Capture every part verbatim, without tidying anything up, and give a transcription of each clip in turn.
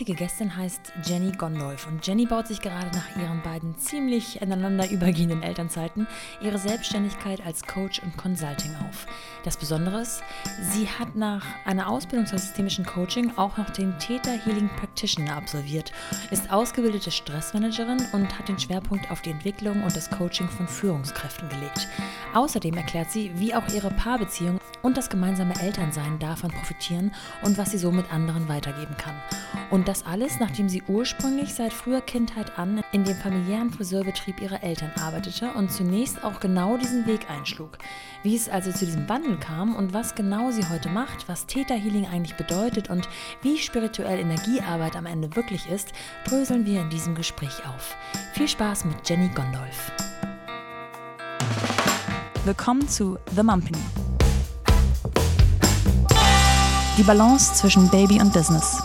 heutige Gästin heißt Jenny Gondolf und Jenny baut sich gerade nach ihren beiden ziemlich ineinander übergehenden Elternzeiten ihre Selbstständigkeit als Coach und Consulting auf. Das Besondere ist, sie hat nach einer Ausbildung zum systemischen Coaching auch noch den Theta Healing Practitioner absolviert, ist ausgebildete Stressmanagerin und hat den Schwerpunkt auf die Entwicklung und das Coaching von Führungskräften gelegt. Außerdem erklärt sie, wie auch ihre Paarbeziehung und das gemeinsame Elternsein davon profitieren und was sie so mit anderen weitergeben kann. Und das alles, nachdem sie ursprünglich seit früher Kindheit an in dem familiären Friseurbetrieb ihrer Eltern arbeitete und zunächst auch genau diesen Weg einschlug. Wie es also zu diesem Wandel kam und was genau sie heute macht, was Theta Healing eigentlich bedeutet und wie spirituell Energiearbeit am Ende wirklich ist, dröseln wir in diesem Gespräch auf. Viel Spaß mit Jenny Gondolf. Willkommen zu The Mumpany. Die Balance zwischen Baby und Business.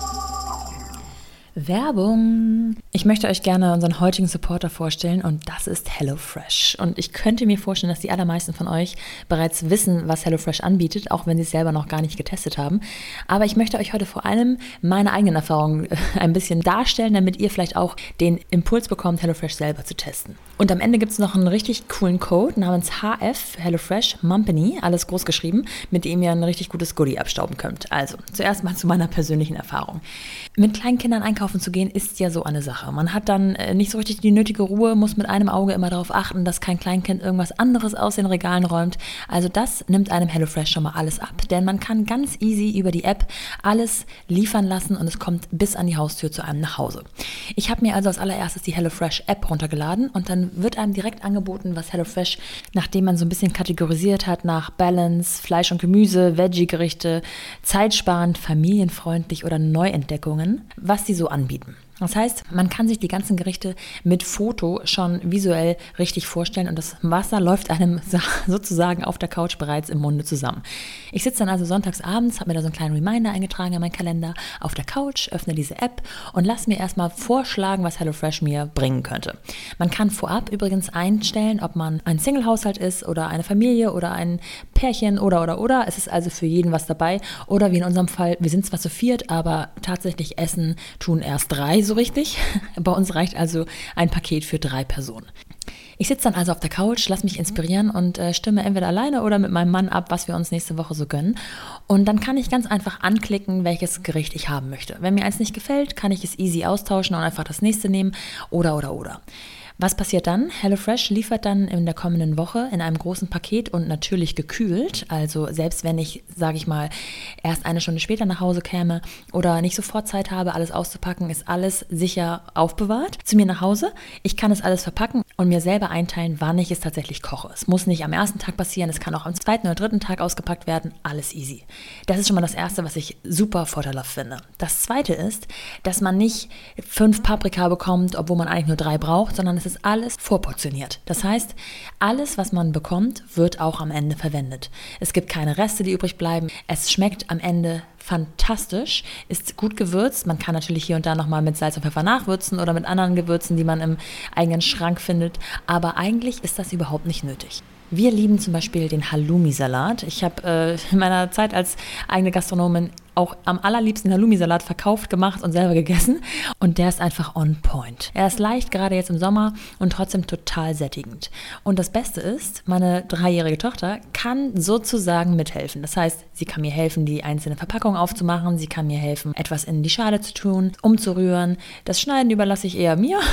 Werbung! Ich möchte euch gerne unseren heutigen Supporter vorstellen und das ist HelloFresh. Und ich könnte mir vorstellen, dass die allermeisten von euch bereits wissen, was HelloFresh anbietet, auch wenn sie es selber noch gar nicht getestet haben. Aber ich möchte euch heute vor allem meine eigenen Erfahrungen ein bisschen darstellen, damit ihr vielleicht auch den Impuls bekommt, HelloFresh selber zu testen. Und am Ende gibt es noch einen richtig coolen Code namens H F HelloFresh Mumpany, alles groß geschrieben, mit dem ihr ein richtig gutes Goodie abstauben könnt. Also, zuerst mal zu meiner persönlichen Erfahrung. Mit kleinen Kindern einkaufen zu gehen, ist ja so eine Sache. Man hat dann nicht so richtig die nötige Ruhe, muss mit einem Auge immer darauf achten, dass kein Kleinkind irgendwas anderes aus den Regalen räumt. Also das nimmt einem HelloFresh schon mal alles ab, denn man kann ganz easy über die App alles liefern lassen und es kommt bis an die Haustür zu einem nach Hause. Ich habe mir also als allererstes die HelloFresh App runtergeladen und dann wird einem direkt angeboten, was HelloFresh, nachdem man so ein bisschen kategorisiert hat nach Balance, Fleisch und Gemüse, Veggie-Gerichte, zeitsparend, familienfreundlich oder Neuentdeckungen, was die so anbieten. Das heißt, man kann sich die ganzen Gerichte mit Foto schon visuell richtig vorstellen und das Wasser läuft einem sozusagen auf der Couch bereits im Munde zusammen. Ich sitze dann also sonntags abends, habe mir da so einen kleinen Reminder eingetragen in meinen Kalender, auf der Couch, öffne diese App und lasse mir erstmal vorschlagen, was HelloFresh mir bringen könnte. Man kann vorab übrigens einstellen, ob man ein Single-Haushalt ist oder eine Familie oder ein Pärchen oder oder oder. Es ist also für jeden was dabei oder wie in unserem Fall, wir sind zwar zu viert, aber tatsächlich essen tun erst drei so richtig. Bei uns reicht also ein Paket für drei Personen. Ich sitze dann also auf der Couch, lasse mich inspirieren und äh, stimme entweder alleine oder mit meinem Mann ab, was wir uns nächste Woche so gönnen. Und dann kann ich ganz einfach anklicken, welches Gericht ich haben möchte. Wenn mir eins nicht gefällt, kann ich es easy austauschen und einfach das nächste nehmen oder oder oder. Was passiert dann? HelloFresh liefert dann in der kommenden Woche in einem großen Paket und natürlich gekühlt. Also selbst wenn ich, sage ich mal, erst eine Stunde später nach Hause käme oder nicht sofort Zeit habe, alles auszupacken, ist alles sicher aufbewahrt zu mir nach Hause. Ich kann es alles verpacken und mir selber einteilen, wann ich es tatsächlich koche. Es muss nicht am ersten Tag passieren, es kann auch am zweiten oder dritten Tag ausgepackt werden. Alles easy. Das ist schon mal das Erste, was ich super vorteilhaft finde. Das Zweite ist, dass man nicht fünf Paprika bekommt, obwohl man eigentlich nur drei braucht, sondern es ist alles vorportioniert. Das heißt, alles, was man bekommt, wird auch am Ende verwendet. Es gibt keine Reste, die übrig bleiben. Es schmeckt am Ende fantastisch, ist gut gewürzt. Man kann natürlich hier und da nochmal mit Salz und Pfeffer nachwürzen oder mit anderen Gewürzen, die man im eigenen Schrank findet. Aber eigentlich ist das überhaupt nicht nötig. Wir lieben zum Beispiel den Halloumi-Salat. Ich habe äh, in meiner Zeit als eigene Gastronomin auch am allerliebsten Halloumi-Salat verkauft, gemacht und selber gegessen. Und der ist einfach on point. Er ist leicht, gerade jetzt im Sommer und trotzdem total sättigend. Und das Beste ist, meine dreijährige Tochter kann sozusagen mithelfen. Das heißt, sie kann mir helfen, die einzelne Verpackung aufzumachen. Sie kann mir helfen, etwas in die Schale zu tun, umzurühren. Das Schneiden überlasse ich eher mir,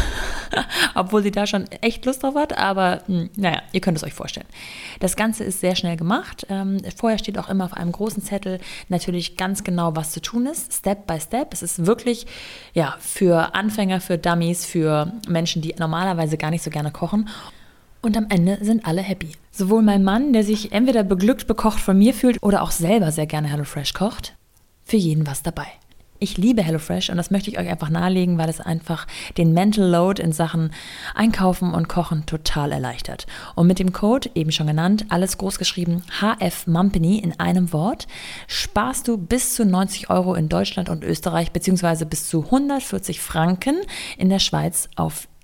obwohl sie da schon echt Lust drauf hat. Aber mh, naja, ihr könnt es euch vorstellen. Das Ganze ist sehr schnell gemacht. Ähm, vorher steht auch immer auf einem großen Zettel natürlich ganz genau, was zu tun ist, Step by Step. Es ist wirklich ja, für Anfänger, für Dummies, für Menschen, die normalerweise gar nicht so gerne kochen. Und am Ende sind alle happy. Sowohl mein Mann, der sich entweder beglückt bekocht von mir fühlt oder auch selber sehr gerne HelloFresh kocht, für jeden was dabei. Ich liebe HelloFresh und das möchte ich euch einfach nahelegen, weil es einfach den Mental Load in Sachen Einkaufen und Kochen total erleichtert. Und mit dem Code, eben schon genannt, alles groß geschrieben, H F Mumpany in einem Wort, sparst du bis zu neunzig Euro in Deutschland und Österreich beziehungsweise bis zu hundertvierzig Franken in der Schweiz auf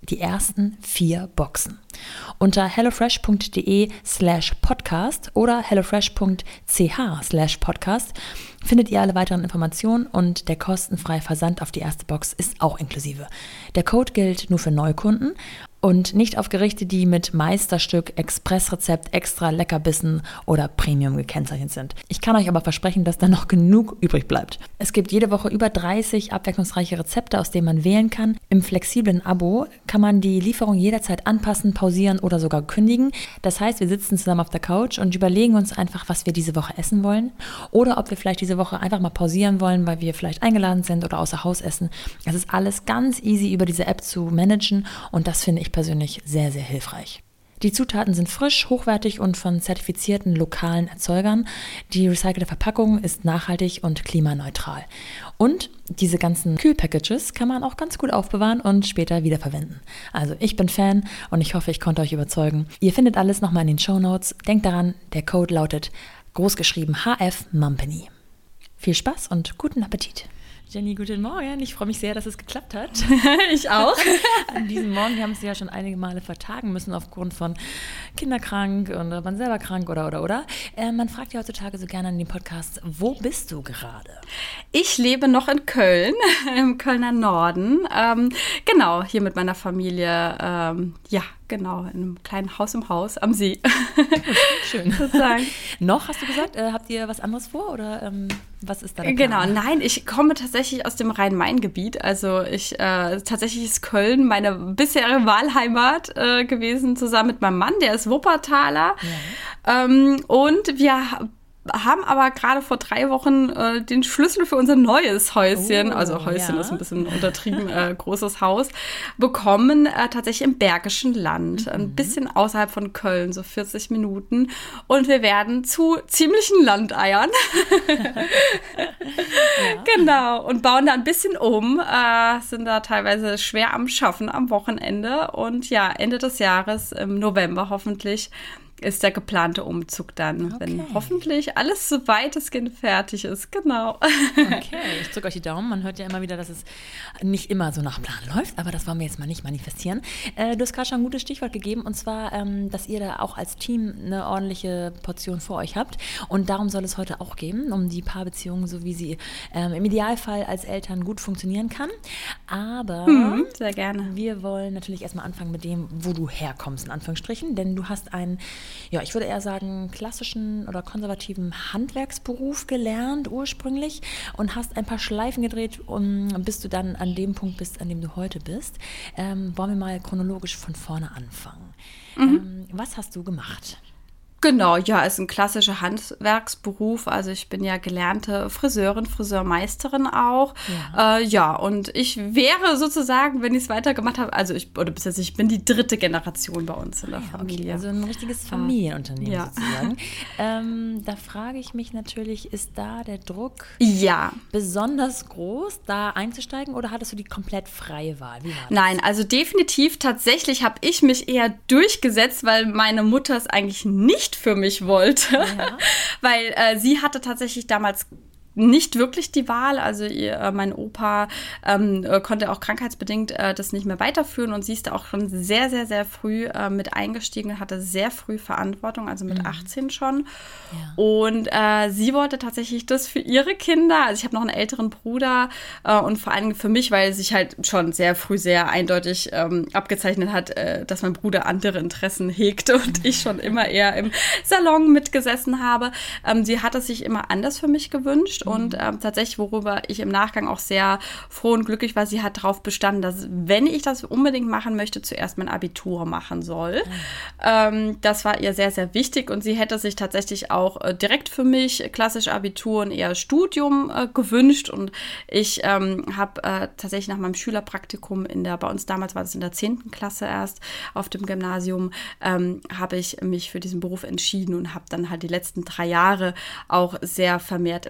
die ersten vier Boxen. Unter hellofresh.de slash podcast oder hellofresh.ch slash podcast findet ihr alle weiteren Informationen und der kostenfreie Versand auf die erste Box ist auch inklusive. Der Code gilt nur für Neukunden und nicht auf Gerichte, die mit Meisterstück, Expressrezept, extra Leckerbissen oder Premium gekennzeichnet sind. Ich kann euch aber versprechen, dass da noch genug übrig bleibt. Es gibt jede Woche über dreißig abwechslungsreiche Rezepte, aus denen man wählen kann. Im flexiblen Abo kann man die Lieferung jederzeit anpassen, pausieren oder sogar kündigen. Das heißt, wir sitzen zusammen auf der Couch und überlegen uns einfach, was wir diese Woche essen wollen oder ob wir vielleicht diese Woche einfach mal pausieren wollen, weil wir vielleicht eingeladen sind oder außer Haus essen. Es ist alles ganz easy über diese App zu managen und das finde ich persönlich sehr, sehr hilfreich. Die Zutaten sind frisch, hochwertig und von zertifizierten lokalen Erzeugern. Die recycelte Verpackung ist nachhaltig und klimaneutral. Und diese ganzen Kühlpackages kann man auch ganz gut aufbewahren und später wiederverwenden. Also ich bin Fan und ich hoffe, ich konnte euch überzeugen. Ihr findet alles nochmal in den Shownotes. Denkt daran, der Code lautet großgeschrieben H F Mumpany. Viel Spaß und guten Appetit. Jenny, guten Morgen. Ich freue mich sehr, dass es geklappt hat. Ich auch. An diesem Morgen, wir haben es ja schon einige Male vertagen müssen aufgrund von kinderkrank oder man selber krank oder, oder, oder. Äh, man fragt ja heutzutage so gerne in den Podcasts, wo bist du gerade? Ich lebe noch in Köln, im Kölner Norden. Ähm, genau, hier mit meiner Familie. Ähm, ja, genau, in einem kleinen Haus im Haus am See. Schön. Sozusagen. Noch, hast du gesagt, äh, habt ihr was anderes vor oder ähm, was ist da der Genau, Plan? nein, ich komme tatsächlich aus dem Rhein-Main-Gebiet. Also ich, äh, tatsächlich ist Köln meine bisherige Wahlheimat äh, gewesen, zusammen mit meinem Mann, der ist Wuppertaler. Ja. Ähm, und wir haben aber gerade vor drei Wochen äh, den Schlüssel für unser neues Häuschen, oh, also Häuschen ja. ist ein bisschen untertrieben, äh, großes Haus, bekommen, äh, tatsächlich im Bergischen Land, mhm. ein bisschen außerhalb von Köln, so vierzig Minuten. Und wir werden zu ziemlichen Landeiern. ja. Genau, und bauen da ein bisschen um, äh, sind da teilweise schwer am Schaffen am Wochenende. Und ja, Ende des Jahres, im November hoffentlich, ist der geplante Umzug dann, okay. wenn hoffentlich alles so weitestgehend fertig ist. Genau. Okay, ich drücke euch die Daumen. Man hört ja immer wieder, dass es nicht immer so nach Plan läuft, aber das wollen wir jetzt mal nicht manifestieren. Äh, du hast gerade schon ein gutes Stichwort gegeben, und zwar, ähm, dass ihr da auch als Team eine ordentliche Portion vor euch habt. Und darum soll es heute auch gehen, um die Paarbeziehung, so wie sie ähm, im Idealfall als Eltern gut funktionieren kann. Aber mhm, sehr gerne. Wir wollen natürlich erstmal anfangen mit dem, wo du herkommst, in Anführungsstrichen, denn du hast einen, ja, ich würde eher sagen, klassischen oder konservativen Handwerksberuf gelernt ursprünglich und hast ein paar Schleifen gedreht, um, bis du dann an dem Punkt bist, an dem du heute bist. Ähm, wollen wir mal chronologisch von vorne anfangen. Mhm. Ähm, was hast du gemacht? Genau, ja, ist ein klassischer Handwerksberuf. Also ich bin ja gelernte Friseurin, Friseurmeisterin auch. Ja, äh, ja und ich wäre sozusagen, wenn ich es weitergemacht habe, also ich, oder bis jetzt, ich bin die dritte Generation bei uns in der ja, Familie. Okay, also ein richtiges Familienunternehmen ja. sozusagen. ähm, da frage ich mich natürlich, ist da der Druck ja. besonders groß, da einzusteigen, oder hattest du die komplett freie Wahl? Wie war das? Nein, also definitiv, tatsächlich habe ich mich eher durchgesetzt, weil meine Mutter es eigentlich nicht für mich wollte, ja. weil äh, sie hatte tatsächlich damals nicht wirklich die Wahl. Also ihr, äh, mein Opa ähm, konnte auch krankheitsbedingt äh, das nicht mehr weiterführen und sie ist da auch schon sehr, sehr, sehr früh äh, mit eingestiegen und hatte sehr früh Verantwortung, also mit mhm. achtzehn schon. Ja. Und äh, sie wollte tatsächlich das für ihre Kinder. Also ich habe noch einen älteren Bruder äh, und vor allem für mich, weil sich halt schon sehr früh sehr eindeutig ähm, abgezeichnet hat, äh, dass mein Bruder andere Interessen hegte und ich schon immer eher im Salon mitgesessen habe. Ähm, sie hat es sich immer anders für mich gewünscht. Und ähm, tatsächlich, worüber ich im Nachgang auch sehr froh und glücklich war, sie hat darauf bestanden, dass, wenn ich das unbedingt machen möchte, zuerst mein Abitur machen soll. Mhm. Ähm, das war ihr sehr, sehr wichtig und sie hätte sich tatsächlich auch äh, direkt für mich klassisch Abitur und eher Studium äh, gewünscht. Und ich ähm, habe äh, tatsächlich nach meinem Schülerpraktikum in der, bei uns damals war das in der zehnten Klasse erst auf dem Gymnasium, ähm, habe ich mich für diesen Beruf entschieden und habe dann halt die letzten drei Jahre auch sehr vermehrt im Salon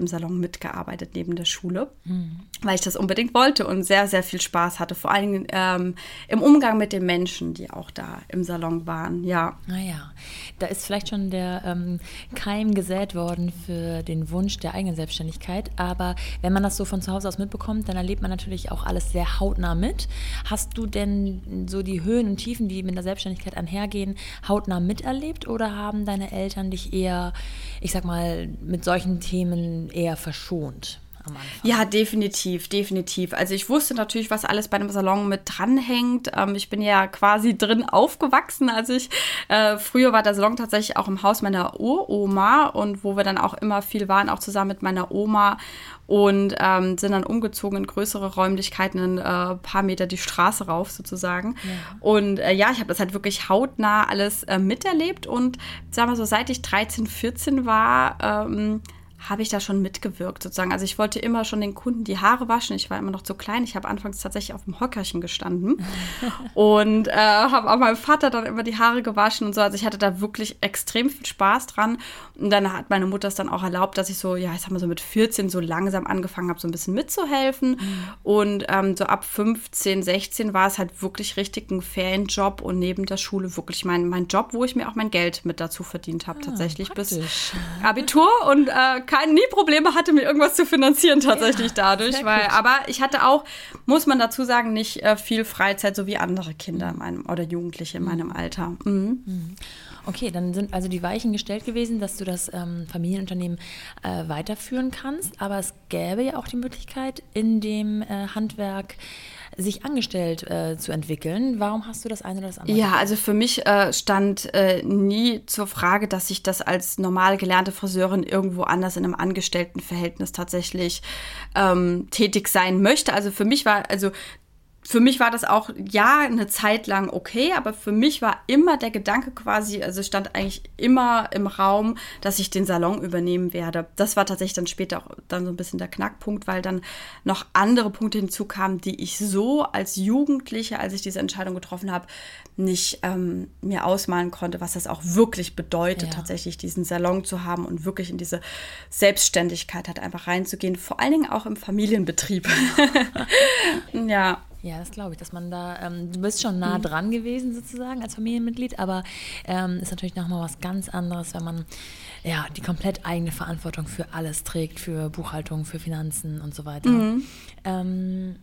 mitgearbeitet neben der Schule, mhm. weil ich das unbedingt wollte und sehr, sehr viel Spaß hatte. Vor allen Dingen ähm, im Umgang mit den Menschen, die auch da im Salon waren, ja. Naja, da ist vielleicht schon der ähm, Keim gesät worden für den Wunsch der eigenen Selbstständigkeit. Aber wenn man das so von zu Hause aus mitbekommt, dann erlebt man natürlich auch alles sehr hautnah mit. Hast du denn so die Höhen und Tiefen, die mit der Selbstständigkeit einhergehen, hautnah miterlebt oder haben deine Eltern dich eher, ich sag mal, mit solchen Themen eher verschont? Ja, definitiv, definitiv. Also ich wusste natürlich, was alles bei einem Salon mit dranhängt. Ähm, ich bin ja quasi drin aufgewachsen. Also ich, äh, früher war der Salon tatsächlich auch im Haus meiner Uroma und wo wir dann auch immer viel waren, auch zusammen mit meiner Oma und ähm, sind dann umgezogen in größere Räumlichkeiten, ein äh, paar Meter die Straße rauf sozusagen. Ja. Und äh, ja, ich habe das halt wirklich hautnah alles äh, miterlebt und sagen wir so, seit ich dreizehn, vierzehn war, ähm, habe ich da schon mitgewirkt sozusagen. Also ich wollte immer schon den Kunden die Haare waschen. Ich war immer noch zu klein. Ich habe anfangs tatsächlich auf dem Hockerchen gestanden und äh, habe auch meinem Vater dann immer die Haare gewaschen und so. Also ich hatte da wirklich extrem viel Spaß dran. Und dann hat meine Mutter es dann auch erlaubt, dass ich so, ja, ich sag mal so mit vierzehn so langsam angefangen habe, so ein bisschen mitzuhelfen. Mhm. Und ähm, so ab fünfzehn, sechzehn war es halt wirklich richtig ein Ferienjob und neben der Schule wirklich mein, mein Job, wo ich mir auch mein Geld mit dazu verdient habe, ah, tatsächlich praktisch. Bis Abitur und äh, keine, nie Probleme hatte, mir irgendwas zu finanzieren tatsächlich ja, dadurch. Weil, aber ich hatte auch, muss man dazu sagen, nicht äh, viel Freizeit, so wie andere Kinder in meinem, oder Jugendliche in meinem Alter. Mhm. Okay, dann sind also die Weichen gestellt gewesen, dass du das ähm, Familienunternehmen äh, weiterführen kannst. Aber es gäbe ja auch die Möglichkeit, in dem äh, Handwerk sich angestellt äh, zu entwickeln. Warum hast du das eine oder das andere? Ja, also für mich äh, stand äh, nie zur Frage, dass ich das als normal gelernte Friseurin irgendwo anders in einem Angestelltenverhältnis tatsächlich ähm, tätig sein möchte. Also für mich war, also Für mich war das auch, ja, eine Zeit lang okay, aber für mich war immer der Gedanke quasi, also stand eigentlich immer im Raum, dass ich den Salon übernehmen werde. Das war tatsächlich dann später auch dann so ein bisschen der Knackpunkt, weil dann noch andere Punkte hinzukamen, die ich so als Jugendliche, als ich diese Entscheidung getroffen habe, nicht ähm, mir ausmalen konnte, was das auch wirklich bedeutet, ja. tatsächlich diesen Salon zu haben und wirklich in diese Selbstständigkeit halt einfach reinzugehen, vor allen Dingen auch im Familienbetrieb. ja. Ja, das glaube ich, dass man da, ähm, du bist schon nah dran gewesen sozusagen als Familienmitglied, aber ähm, ist natürlich nochmal was ganz anderes, wenn man ja die komplett eigene Verantwortung für alles trägt, für Buchhaltung, für Finanzen und so weiter. Mhm. Ähm,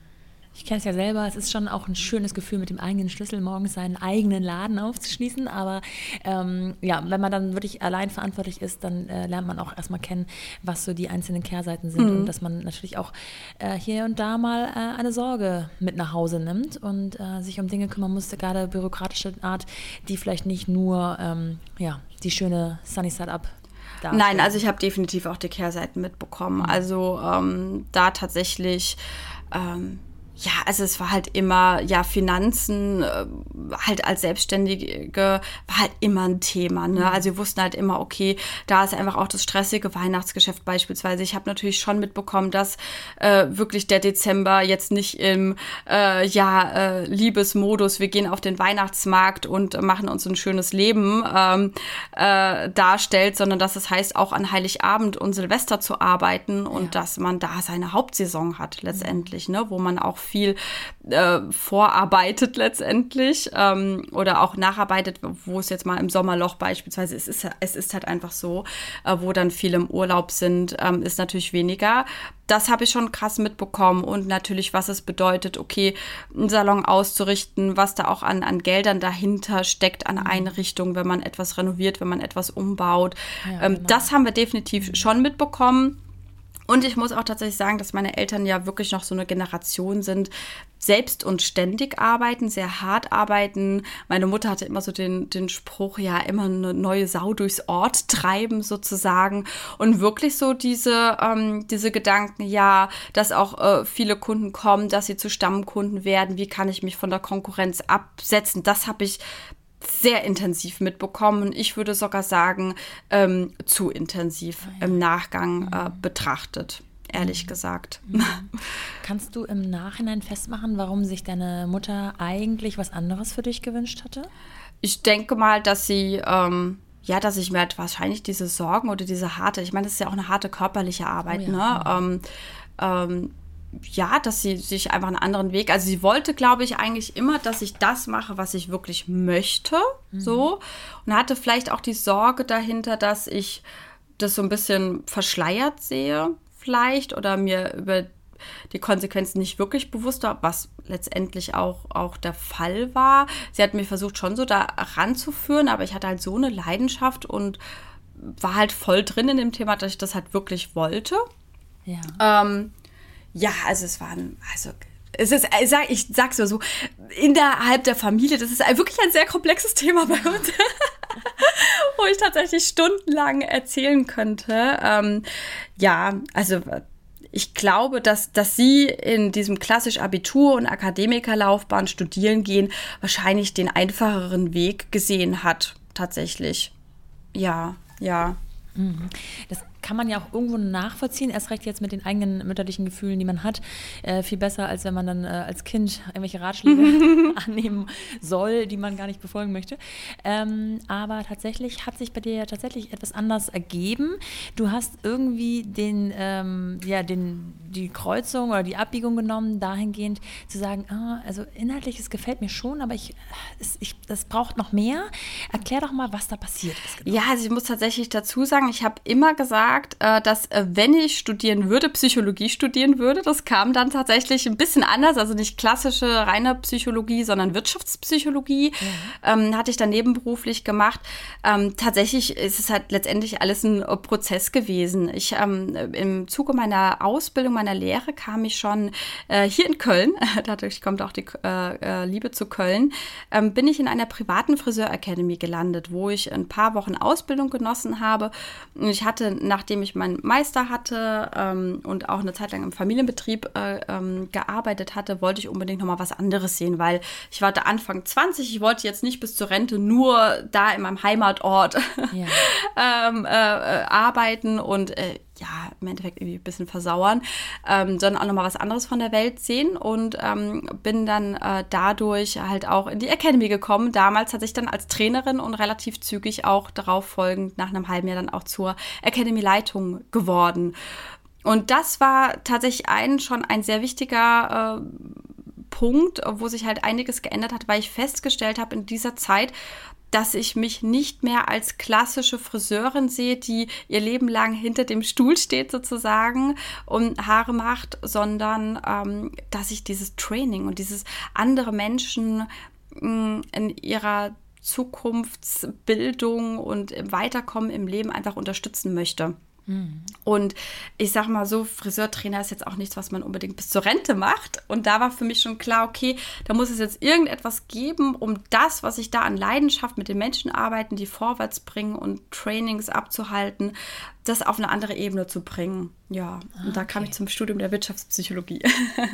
Ich kenne es ja selber, es ist schon auch ein schönes Gefühl, mit dem eigenen Schlüssel morgens seinen eigenen Laden aufzuschließen. Aber ähm, ja, wenn man dann wirklich allein verantwortlich ist, dann äh, lernt man auch erstmal kennen, was so die einzelnen Kehrseiten sind. Mhm. Und dass man natürlich auch äh, hier und da mal äh, eine Sorge mit nach Hause nimmt und äh, sich um Dinge kümmern muss, gerade bürokratische Art, die vielleicht nicht nur ähm, ja, die schöne Sunny Side Up darstellen. Nein, also ich habe definitiv auch die Kehrseiten mitbekommen. Mhm. Also ähm, da tatsächlich ähm, ja, also es war halt immer, ja, Finanzen äh, halt als Selbstständige war halt immer ein Thema, ne? Also wir wussten halt immer, okay, da ist einfach auch das stressige Weihnachtsgeschäft beispielsweise. Ich habe natürlich schon mitbekommen, dass äh, wirklich der Dezember jetzt nicht im, äh, ja, äh, Liebesmodus, wir gehen auf den Weihnachtsmarkt und machen uns ein schönes Leben ähm, äh, darstellt, sondern dass es heißt, auch an Heiligabend und Silvester zu arbeiten und ja. dass man da seine Hauptsaison hat letztendlich, ne? Wo man auch viel äh, vorarbeitet letztendlich ähm, oder auch nacharbeitet, wo es jetzt mal im Sommerloch beispielsweise ist, es ist, es ist halt einfach so, äh, wo dann viele im Urlaub sind, ähm, ist natürlich weniger. Das habe ich schon krass mitbekommen und natürlich, was es bedeutet, okay, einen Salon auszurichten, was da auch an, an Geldern dahinter steckt, an Einrichtungen, wenn man etwas renoviert, wenn man etwas umbaut. Ja, ähm, genau. Das haben wir definitiv schon mitbekommen. Und ich muss auch tatsächlich sagen, dass meine Eltern ja wirklich noch so eine Generation sind, selbst und ständig arbeiten, sehr hart arbeiten. Meine Mutter hatte immer so den, den Spruch, ja, immer eine neue Sau durchs Ort treiben sozusagen. Und wirklich so diese, ähm, diese Gedanken, ja, dass auch äh, viele Kunden kommen, dass sie zu Stammkunden werden. Wie kann ich mich von der Konkurrenz absetzen? Das habe ich sehr intensiv mitbekommen und ich würde sogar sagen, ähm, zu intensiv ah, ja. im Nachgang äh, betrachtet, ehrlich mhm. gesagt. Mhm. Kannst du im Nachhinein festmachen, warum sich deine Mutter eigentlich was anderes für dich gewünscht hatte? Ich denke mal, dass sie ähm, ja, dass ich mir halt wahrscheinlich diese Sorgen oder diese harte, ich meine, das ist ja auch eine harte körperliche Arbeit, oh ja. ne? Ähm, ähm, ja, dass sie sich einfach einen anderen Weg, also sie wollte, glaube ich, eigentlich immer, dass ich das mache, was ich wirklich möchte, mhm. so. Und hatte vielleicht auch die Sorge dahinter, dass ich das so ein bisschen verschleiert sehe, vielleicht, oder mir über die Konsequenzen nicht wirklich bewusst war, was letztendlich auch, auch der Fall war. Sie hat mir versucht, schon so da ranzuführen, aber ich hatte halt so eine Leidenschaft und war halt voll drin in dem Thema, dass ich das halt wirklich wollte. Ja. Ähm, ja, also es waren, also es ist, ich, sag, ich sag's mal so, innerhalb der Familie, das ist wirklich ein sehr komplexes Thema bei uns, wo ich tatsächlich stundenlang erzählen könnte. Ähm, ja, also ich glaube, dass, dass sie in diesem klassisch Abitur- und Akademikerlaufbahn studieren gehen, wahrscheinlich den einfacheren Weg gesehen hat, tatsächlich. Ja, ja. Das kann man ja auch irgendwo nachvollziehen, erst recht jetzt mit den eigenen mütterlichen Gefühlen, die man hat. Äh, viel besser, als wenn man dann äh, als Kind irgendwelche Ratschläge annehmen soll, die man gar nicht befolgen möchte. Ähm, aber tatsächlich hat sich bei dir ja tatsächlich etwas anders ergeben. Du hast irgendwie den, ähm, ja, den, die Kreuzung oder die Abbiegung genommen, dahingehend zu sagen, ah, also inhaltlich, es gefällt mir schon, aber ich, es, ich, das braucht noch mehr. Erklär doch mal, was da passiert ist. Genau. Ja, also ich muss tatsächlich dazu sagen, ich habe immer gesagt, dass wenn ich studieren würde, Psychologie studieren würde, das kam dann tatsächlich ein bisschen anders, also nicht klassische reine Psychologie, sondern Wirtschaftspsychologie, ja. ähm, hatte ich dann nebenberuflich gemacht. Ähm, tatsächlich ist es halt letztendlich alles ein Prozess gewesen. Ich ähm, im Zuge meiner Ausbildung, meiner Lehre kam ich schon äh, hier in Köln, dadurch kommt auch die äh, Liebe zu Köln, ähm, bin ich in einer privaten Friseur-Academy gelandet, wo ich ein paar Wochen Ausbildung genossen habe. Und ich hatte nach Nachdem ich meinen Meister hatte ähm, und auch eine Zeit lang im Familienbetrieb äh, ähm, gearbeitet hatte, wollte ich unbedingt noch mal was anderes sehen, weil ich war da Anfang zwanzig, ich wollte jetzt nicht bis zur Rente nur da in meinem Heimatort ja. ähm, äh, arbeiten und äh, ja, im Endeffekt irgendwie ein bisschen versauern, ähm, sondern auch noch mal was anderes von der Welt sehen und ähm, bin dann äh, dadurch halt auch in die Academy gekommen. Damals hatte ich dann als Trainerin und relativ zügig auch darauf folgend nach einem halben Jahr dann auch zur Academy-Leitung geworden. Und das war tatsächlich ein schon ein sehr wichtiger äh, Punkt, wo sich halt einiges geändert hat, weil ich festgestellt habe in dieser Zeit, dass ich mich nicht mehr als klassische Friseurin sehe, die ihr Leben lang hinter dem Stuhl steht sozusagen und Haare macht, sondern ähm, dass ich dieses Training und dieses andere Menschen mh, in ihrer Zukunftsbildung und im Weiterkommen im Leben einfach unterstützen möchte. Mhm. Und ich sag mal so, Friseurtrainer ist jetzt auch nichts, was man unbedingt bis zur Rente macht. Und da war für mich schon klar, okay, da muss es jetzt irgendetwas geben, um das, was ich da an Leidenschaft mit den Menschen arbeiten, die vorwärts bringen und Trainings abzuhalten, das auf eine andere Ebene zu bringen. Ja, ah, und da kam okay. ich zum Studium der Wirtschaftspsychologie.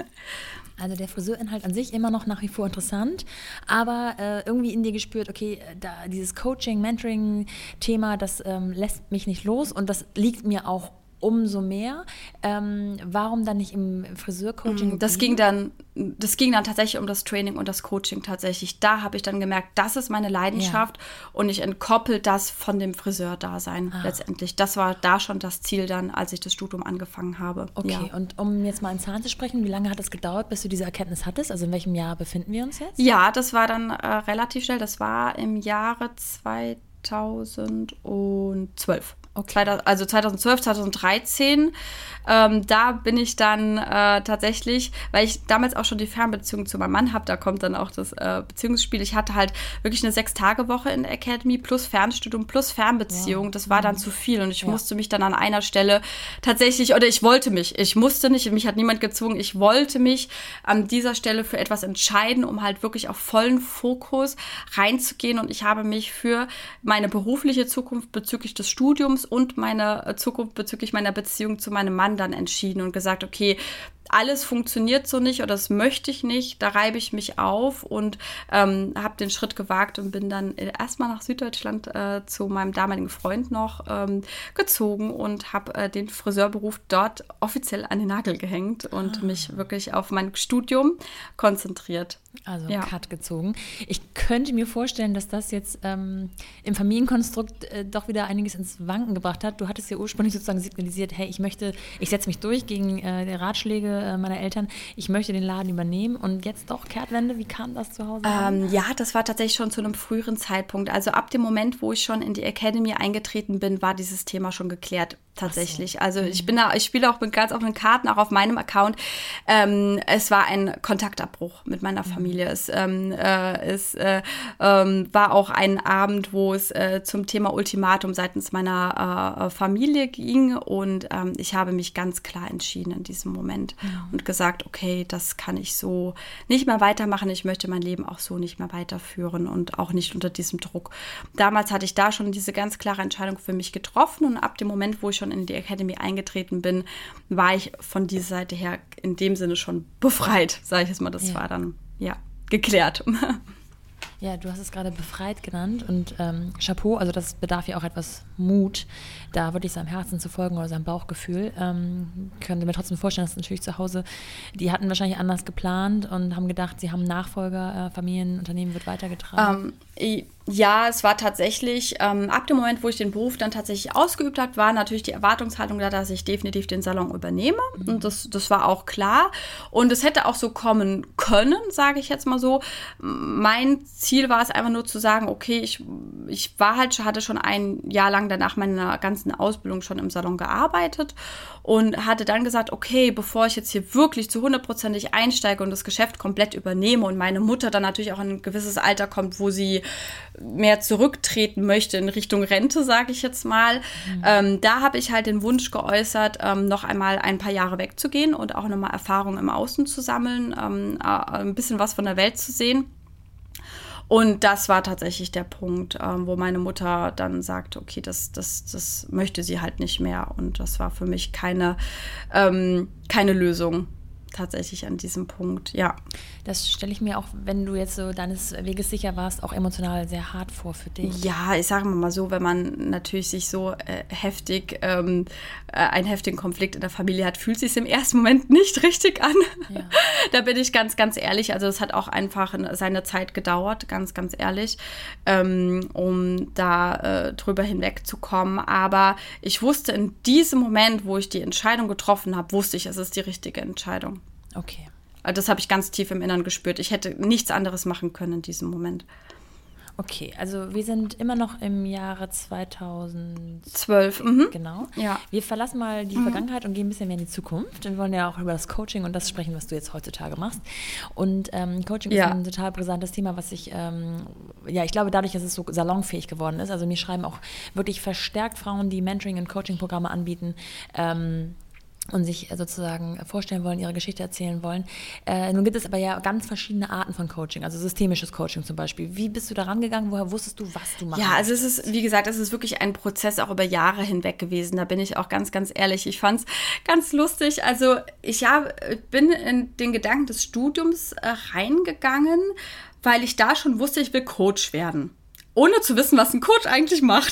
Also der Friseurinhalt an sich immer noch nach wie vor interessant, aber äh, irgendwie in dir gespürt, okay, da dieses Coaching, Mentoring-Thema, das ähm, lässt mich nicht los und das liegt mir auch umso mehr. Ähm, warum dann nicht im Friseur-Coaching? Das ging dann, das ging dann tatsächlich um das Training und das Coaching tatsächlich. Da habe ich dann gemerkt, das ist meine Leidenschaft ja. und ich entkoppel das von dem Friseur-Dasein ah. letztendlich. Das war da schon das Ziel dann, als ich das Studium angefangen habe. Okay, ja. Und um jetzt mal in Zahlen zu sprechen, wie lange hat es gedauert, bis du diese Erkenntnis hattest? Also in welchem Jahr befinden wir uns jetzt? Ja, das war dann äh, relativ schnell. Das war im Jahre zweitausendzwölf. Okay. Also zweitausendzwölf, zweitausenddreizehn, ähm, da bin ich dann äh, tatsächlich, weil ich damals auch schon die Fernbeziehung zu meinem Mann habe, da kommt dann auch das äh, Beziehungsspiel. Ich hatte halt wirklich eine Sechs-Tage-Woche in der Academy plus Fernstudium plus Fernbeziehung. Wow. Das war dann mhm. zu viel und ich ja. musste mich dann an einer Stelle tatsächlich, oder ich wollte mich, ich musste nicht, mich hat niemand gezwungen, ich wollte mich an dieser Stelle für etwas entscheiden, um halt wirklich auf vollen Fokus reinzugehen und ich habe mich für meine berufliche Zukunft bezüglich des Studiums und meine Zukunft bezüglich meiner Beziehung zu meinem Mann dann entschieden und gesagt, okay, alles funktioniert so nicht oder das möchte ich nicht, da reibe ich mich auf und ähm, habe den Schritt gewagt und bin dann erstmal nach Süddeutschland äh, zu meinem damaligen Freund noch ähm, gezogen und habe äh, den Friseurberuf dort offiziell an den Nagel gehängt und ah. mich wirklich auf mein Studium konzentriert. Also ja. Cut gezogen. Ich könnte mir vorstellen, dass das jetzt ähm, im Familienkonstrukt äh, doch wieder einiges ins Wanken gebracht hat. Du hattest ja ursprünglich sozusagen signalisiert, hey, ich möchte, ich setze mich durch gegen äh, die Ratschläge äh, meiner Eltern, ich möchte den Laden übernehmen und jetzt doch Kehrtwende. Wie kam das zu Hause? Ähm, ja, das war tatsächlich schon zu einem früheren Zeitpunkt. Also ab dem Moment, wo ich schon in die Academy eingetreten bin, war dieses Thema schon geklärt. Tatsächlich. So. Also ich bin da, ich spiele auch mit ganz offenen Karten, auch auf meinem Account. Ähm, es war ein Kontaktabbruch mit meiner Familie. Es, ähm, äh, es äh, ähm, war auch ein Abend, wo es äh, zum Thema Ultimatum seitens meiner äh, Familie ging und ähm, ich habe mich ganz klar entschieden in diesem Moment ja. und gesagt, okay, das kann ich so nicht mehr weitermachen. Ich möchte mein Leben auch so nicht mehr weiterführen und auch nicht unter diesem Druck. Damals hatte ich da schon diese ganz klare Entscheidung für mich getroffen und ab dem Moment, wo ich schon in die Academy eingetreten bin, war ich von dieser Seite her in dem Sinne schon befreit, sage ich jetzt mal. Das ja. war dann, ja, geklärt. Ja, du hast es gerade befreit genannt und ähm, Chapeau, also das bedarf ja auch etwas Mut, da wirklich seinem Herzen zu folgen oder seinem Bauchgefühl. Ähm, können Sie mir trotzdem vorstellen, dass natürlich zu Hause, die hatten wahrscheinlich anders geplant und haben gedacht, sie haben Nachfolger, äh, Familienunternehmen wird weitergetragen. Ähm, ja, es war tatsächlich, ähm, ab dem Moment, wo ich den Beruf dann tatsächlich ausgeübt habe, war natürlich die Erwartungshaltung da, dass ich definitiv den Salon übernehme. Mhm. Und das, das war auch klar. Und es hätte auch so kommen können, sage ich jetzt mal so. Mein Ziel war es einfach nur zu sagen, okay, ich, ich war halt, hatte schon ein Jahr lang danach meiner ganzen Ausbildung schon im Salon gearbeitet und hatte dann gesagt, okay, bevor ich jetzt hier wirklich zu hundertprozentig einsteige und das Geschäft komplett übernehme und meine Mutter dann natürlich auch in ein gewisses Alter kommt, wo sie mehr zurücktreten möchte in Richtung Rente, sage ich jetzt mal. Mhm. Ähm, da habe ich halt den Wunsch geäußert, ähm, noch einmal ein paar Jahre wegzugehen und auch nochmal Erfahrung im Außen zu sammeln, ähm, äh, ein bisschen was von der Welt zu sehen. Und das war tatsächlich der Punkt, ähm, wo meine Mutter dann sagte, okay, das, das, das möchte sie halt nicht mehr. Und das war für mich keine, ähm, keine Lösung. Tatsächlich an diesem Punkt, ja. Das stelle ich mir auch, wenn du jetzt so deines Weges sicher warst, auch emotional sehr hart vor für dich. Ja, ich sage mal so, wenn man natürlich sich so äh, heftig, ähm, äh, einen heftigen Konflikt in der Familie hat, fühlt sich es im ersten Moment nicht richtig an. Ja. Da bin ich ganz, ganz ehrlich. Also es hat auch einfach seine Zeit gedauert, ganz, ganz ehrlich, ähm, um da äh, drüber hinwegzukommen. Aber ich wusste in diesem Moment, wo ich die Entscheidung getroffen habe, wusste ich, es ist die richtige Entscheidung. Okay. Das habe ich ganz tief im Inneren gespürt. Ich hätte nichts anderes machen können in diesem Moment. Okay, also wir sind immer noch im Jahre zweitausendzwölf. Mhm. Genau. Ja. Wir verlassen mal die mhm. Vergangenheit und gehen ein bisschen mehr in die Zukunft. Wir wollen ja auch über das Coaching und das sprechen, was du jetzt heutzutage machst. Und ähm, Coaching ja. ist ein total brisantes Thema, was ich, ähm, ja, ich glaube dadurch, dass es so salonfähig geworden ist. Also mir schreiben auch wirklich verstärkt Frauen, die Mentoring- und Coaching-Programme anbieten, ähm, und sich sozusagen vorstellen wollen, ihre Geschichte erzählen wollen. Äh, nun gibt es aber ja ganz verschiedene Arten von Coaching, also systemisches Coaching zum Beispiel. Wie bist du da rangegangen? Woher wusstest du, was du machst? Ja, also es ist, wie gesagt, es ist wirklich ein Prozess auch über Jahre hinweg gewesen. Da bin ich auch ganz, ganz ehrlich. Ich fand es ganz lustig. Also ich hab, bin in den Gedanken des Studiums äh, reingegangen, weil ich da schon wusste, ich will Coach werden. Ohne zu wissen, was ein Coach eigentlich macht.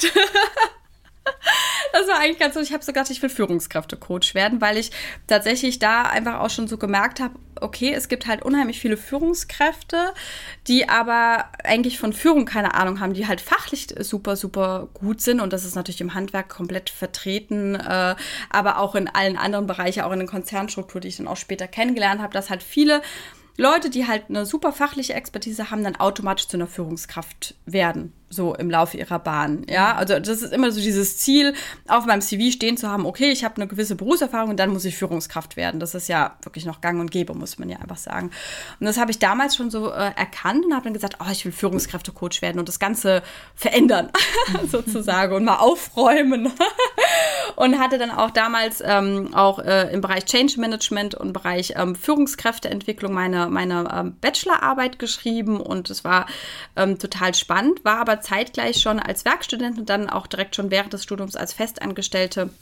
Das war eigentlich ganz so, ich habe so gedacht, ich will Führungskräfte-Coach werden, weil ich tatsächlich da einfach auch schon so gemerkt habe, okay, es gibt halt unheimlich viele Führungskräfte, die aber eigentlich von Führung keine Ahnung haben, die halt fachlich super, super gut sind und das ist natürlich im Handwerk komplett vertreten, äh, aber auch in allen anderen Bereichen, auch in der Konzernstruktur, die ich dann auch später kennengelernt habe, dass halt viele Leute, die halt eine super fachliche Expertise haben, dann automatisch zu einer Führungskraft werden, so im Laufe ihrer Bahn, ja, also das ist immer so dieses Ziel, auf meinem C V stehen zu haben, okay, ich habe eine gewisse Berufserfahrung und dann muss ich Führungskraft werden, das ist ja wirklich noch gang und gäbe, muss man ja einfach sagen und das habe ich damals schon so äh, erkannt und habe dann gesagt, oh, ich will Führungskräfte-Coach werden und das Ganze verändern, sozusagen und mal aufräumen und hatte dann auch damals ähm, auch äh, im Bereich Change Management und im Bereich ähm, Führungskräfteentwicklung meine, meine ähm, Bachelorarbeit geschrieben und es war ähm, total spannend, war aber zeitgleich schon als Werkstudentin und dann auch direkt schon während des Studiums als Festangestellte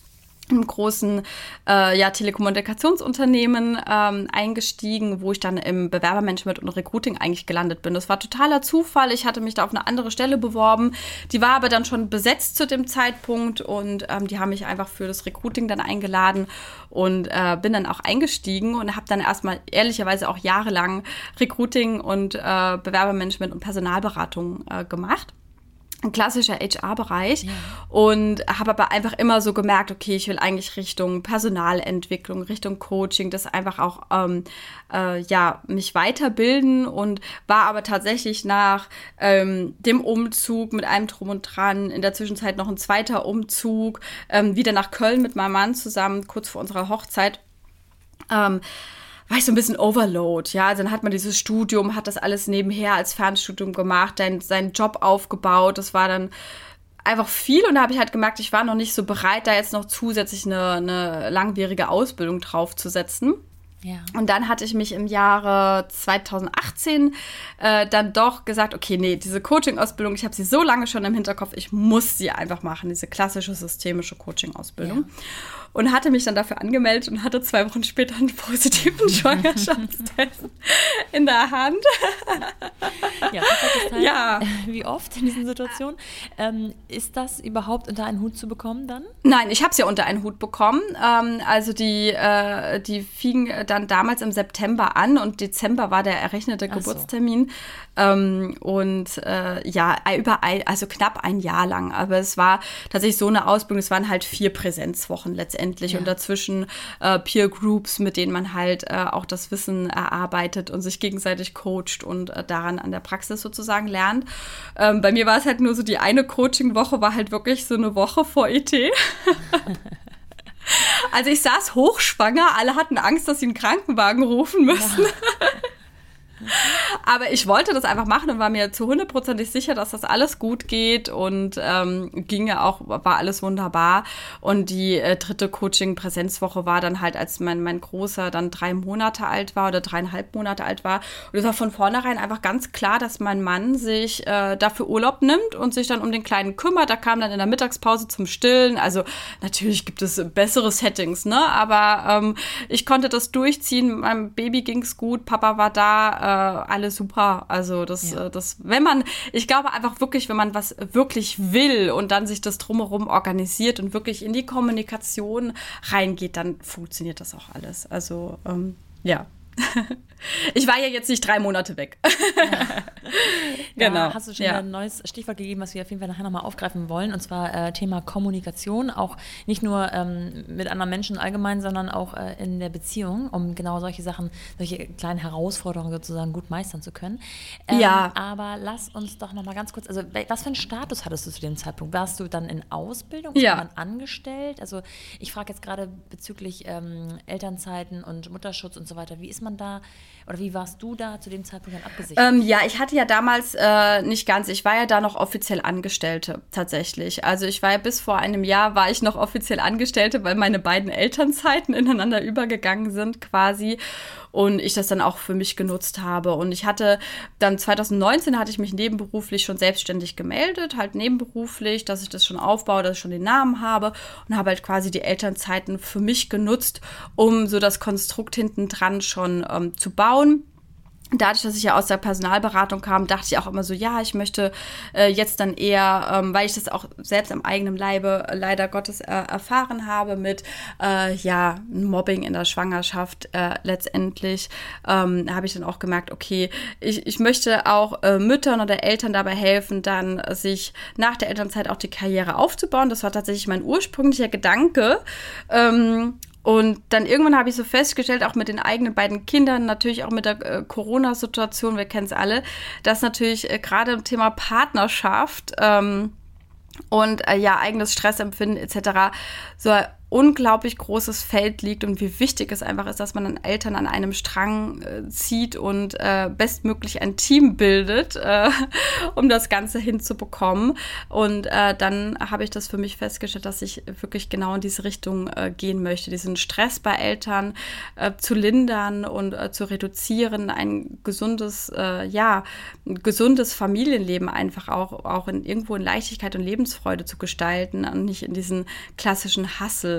einem großen äh, ja, Telekommunikationsunternehmen ähm, eingestiegen, wo ich dann im Bewerbermanagement und Recruiting eigentlich gelandet bin. Das war totaler Zufall. Ich hatte mich da auf eine andere Stelle beworben. Die war aber dann schon besetzt zu dem Zeitpunkt und ähm, die haben mich einfach für das Recruiting dann eingeladen und äh, bin dann auch eingestiegen und habe dann erstmal ehrlicherweise auch jahrelang Recruiting und äh, Bewerbermanagement und Personalberatung äh, gemacht. Ein klassischer H R-Bereich, ja. Und habe aber einfach immer so gemerkt, okay, ich will eigentlich Richtung Personalentwicklung, Richtung Coaching, das einfach auch ähm, äh, ja, mich weiterbilden und war aber tatsächlich nach ähm, dem Umzug mit einem Drum und Dran, in der Zwischenzeit noch ein zweiter Umzug, ähm, wieder nach Köln mit meinem Mann zusammen, kurz vor unserer Hochzeit, ähm, war ich so ein bisschen Overload, ja, also dann hat man dieses Studium, hat das alles nebenher als Fernstudium gemacht, dann seinen Job aufgebaut, das war dann einfach viel und da habe ich halt gemerkt, ich war noch nicht so bereit, da jetzt noch zusätzlich eine, eine langwierige Ausbildung draufzusetzen. Ja. Und dann hatte ich mich im Jahre zweitausendachtzehn äh, dann doch gesagt, okay, nee, diese Coaching-Ausbildung, ich habe sie so lange schon im Hinterkopf, ich muss sie einfach machen, diese klassische systemische Coaching-Ausbildung. Ja. Und hatte mich dann dafür angemeldet und hatte zwei Wochen später einen positiven Schwangerschaftstest in der Hand. Ja, perfektes Teil. Ja. Wie oft in diesen Situationen. Ähm, ist das überhaupt unter einen Hut zu bekommen dann? Nein, ich habe es ja unter einen Hut bekommen. Ähm, also die, äh, die fing dann damals im September an und Dezember war der errechnete Ach Geburtstermin. So. Ähm, und äh, ja, über ein, also knapp ein Jahr lang. Aber es war tatsächlich so eine Ausbildung, es waren halt vier Präsenzwochen letztendlich. Ja. Und dazwischen äh, Peer Groups, mit denen man halt äh, auch das Wissen erarbeitet und sich gegenseitig coacht und äh, daran an der Praxis sozusagen lernt. Ähm, bei mir war es halt nur so, die eine Coaching-Woche war halt wirklich so eine Woche vor E T. Also ich saß hochschwanger, alle hatten Angst, dass sie einen Krankenwagen rufen müssen. Ja. Aber ich wollte das einfach machen und war mir zu hundertprozentig sicher, dass das alles gut geht und ähm, ging ja auch, war alles wunderbar. Und die äh, dritte Coaching-Präsenzwoche war dann halt, als mein, mein Großer dann drei Monate alt war oder dreieinhalb Monate alt war. Und es war von vornherein einfach ganz klar, dass mein Mann sich äh, dafür Urlaub nimmt und sich dann um den Kleinen kümmert. Da kam dann in der Mittagspause zum Stillen. Also natürlich gibt es bessere Settings, ne? Aber ähm, ich konnte das durchziehen. Meinem Baby ging's gut, Papa war da, äh, alles super. Also das, ja. das, wenn man, ich glaube einfach wirklich, wenn man was wirklich will und dann sich das drumherum organisiert und wirklich in die Kommunikation reingeht, dann funktioniert das auch alles. Also ähm, ja. Ich war ja jetzt nicht drei Monate weg. Ja. Genau. Ja, hast du schon ja. ein neues Stichwort gegeben, was wir auf jeden Fall nachher nochmal aufgreifen wollen, und zwar äh, Thema Kommunikation, auch nicht nur ähm, mit anderen Menschen allgemein, sondern auch äh, in der Beziehung, um genau solche Sachen, solche kleinen Herausforderungen sozusagen gut meistern zu können. Ähm, ja. Aber lass uns doch nochmal ganz kurz, also was für einen Status hattest du zu dem Zeitpunkt? Warst du dann in Ausbildung? Ja. War man angestellt? Also ich frage jetzt gerade bezüglich ähm, Elternzeiten und Mutterschutz und so weiter, wie ist man da, oder wie warst du da zu dem Zeitpunkt dann abgesichert? Ähm, ja, ich hatte ja damals äh, nicht ganz, ich war ja da noch offiziell Angestellte tatsächlich. Also ich war ja bis vor einem Jahr, war ich noch offiziell Angestellte, weil meine beiden Elternzeiten ineinander übergegangen sind quasi. Und ich das dann auch für mich genutzt habe. Und ich hatte dann zwanzig neunzehn hatte ich mich nebenberuflich schon selbstständig gemeldet, halt nebenberuflich, dass ich das schon aufbaue, dass ich schon den Namen habe und habe halt quasi die Elternzeiten für mich genutzt, um so das Konstrukt hinten dran schon ähm, zu bauen. Dadurch, dass ich ja aus der Personalberatung kam, dachte ich auch immer so, ja, ich möchte äh, jetzt dann eher, ähm, weil ich das auch selbst am eigenen Leibe äh, leider Gottes äh, erfahren habe mit, äh, ja, Mobbing in der Schwangerschaft äh, letztendlich, ähm, habe ich dann auch gemerkt, okay, ich, ich möchte auch äh, Müttern oder Eltern dabei helfen, dann äh, sich nach der Elternzeit auch die Karriere aufzubauen. Das war tatsächlich mein ursprünglicher Gedanke. Ähm, Und dann irgendwann habe ich so festgestellt, auch mit den eigenen beiden Kindern, natürlich auch mit der äh, Corona-Situation, wir kennen es alle, dass natürlich äh, gerade im Thema Partnerschaft ähm, und äh, ja, eigenes Stressempfinden et cetera so ein unglaublich großes Feld liegt und wie wichtig es einfach ist, dass man an Eltern an einem Strang äh, zieht und äh, bestmöglich ein Team bildet, äh, um das Ganze hinzubekommen. Und äh, dann habe ich das für mich festgestellt, dass ich wirklich genau in diese Richtung äh, gehen möchte, diesen Stress bei Eltern äh, zu lindern und äh, zu reduzieren, ein gesundes, äh, ja, ein gesundes Familienleben einfach auch, auch in, irgendwo in Leichtigkeit und Lebensfreude zu gestalten und nicht in diesen klassischen Hassel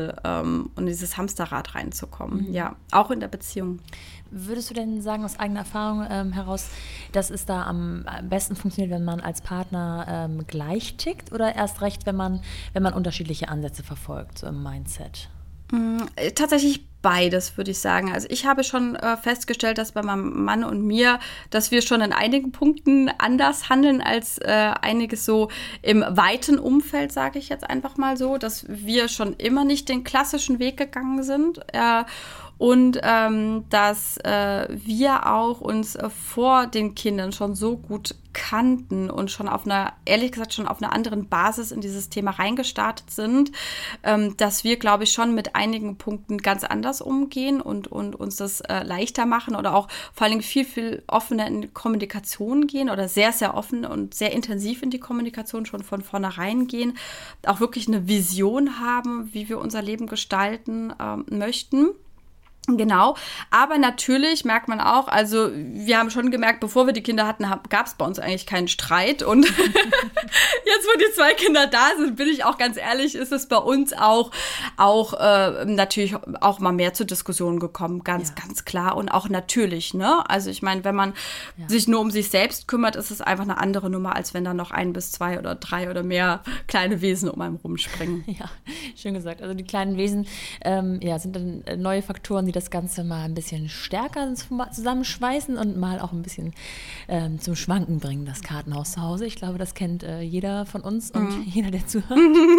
Windel ähm, und dieses Hamsterrad reinzukommen. Mhm. Ja, auch in der Beziehung. Würdest du denn sagen, aus eigener Erfahrung ähm, heraus, dass es da am besten funktioniert, wenn man als Partner ähm, gleich tickt oder erst recht, wenn man, wenn man unterschiedliche Ansätze verfolgt, so im Mindset? Mhm, tatsächlich beides, würde ich sagen. Also ich habe schon äh, festgestellt, dass bei meinem Mann und mir, dass wir schon in einigen Punkten anders handeln als äh, einiges so im weiten Umfeld, sage ich jetzt einfach mal so, dass wir schon immer nicht den klassischen Weg gegangen sind. Äh, Und ähm, dass äh, wir auch uns äh, vor den Kindern schon so gut kannten und schon auf einer, ehrlich gesagt, schon auf einer anderen Basis in dieses Thema reingestartet sind, ähm, dass wir, glaube ich, schon mit einigen Punkten ganz anders umgehen und, und uns das äh, leichter machen oder auch vor allen Dingen viel, viel offener in die Kommunikation gehen oder sehr, sehr offen und sehr intensiv in die Kommunikation schon von vornherein gehen, auch wirklich eine Vision haben, wie wir unser Leben gestalten ähm, möchten. Genau, aber natürlich merkt man auch, also wir haben schon gemerkt, bevor wir die Kinder hatten, gab es bei uns eigentlich keinen Streit und jetzt, wo die zwei Kinder da sind, bin ich auch ganz ehrlich, ist es bei uns auch, auch äh, natürlich auch mal mehr zur Diskussion gekommen, ganz, ja. ganz klar und auch natürlich, ne, also ich meine, wenn man ja. sich nur um sich selbst kümmert, ist es einfach eine andere Nummer, als wenn da noch ein bis zwei oder drei oder mehr kleine Wesen um einen rumspringen. Ja, schön gesagt, also die kleinen Wesen ähm, ja, sind dann neue Faktoren, die das Ganze mal ein bisschen stärker zusammenschweißen und mal auch ein bisschen ähm, zum Schwanken bringen, das Kartenhaus zu Hause. Ich glaube, das kennt äh, jeder von uns und mhm. jeder, der zuhört.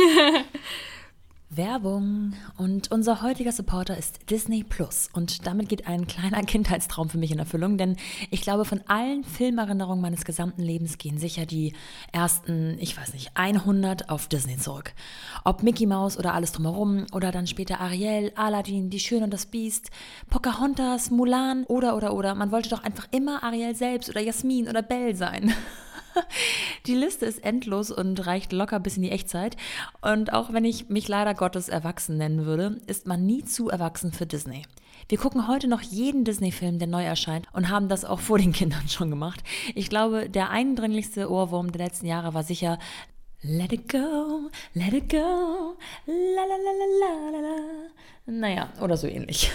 Werbung. Und unser heutiger Supporter ist Disney Plus. Und damit geht ein kleiner Kindheitstraum für mich in Erfüllung, denn ich glaube, von allen Filmerinnerungen meines gesamten Lebens gehen sicher die ersten, ich weiß nicht, hundert auf Disney zurück. Ob Mickey Mouse oder alles drumherum oder dann später Ariel, Aladdin, Die Schöne und das Biest, Pocahontas, Mulan oder, oder, oder. Man wollte doch einfach immer Ariel selbst oder Jasmin oder Belle sein. Die Liste ist endlos und reicht locker bis in die Echtzeit. Und auch wenn ich mich leider Gottes erwachsen nennen würde, ist man nie zu erwachsen für Disney. Wir gucken heute noch jeden Disney-Film, der neu erscheint und haben das auch vor den Kindern schon gemacht. Ich glaube, der eindringlichste Ohrwurm der letzten Jahre war sicher Let it go, let it go, la la la la la la. Naja, oder so ähnlich.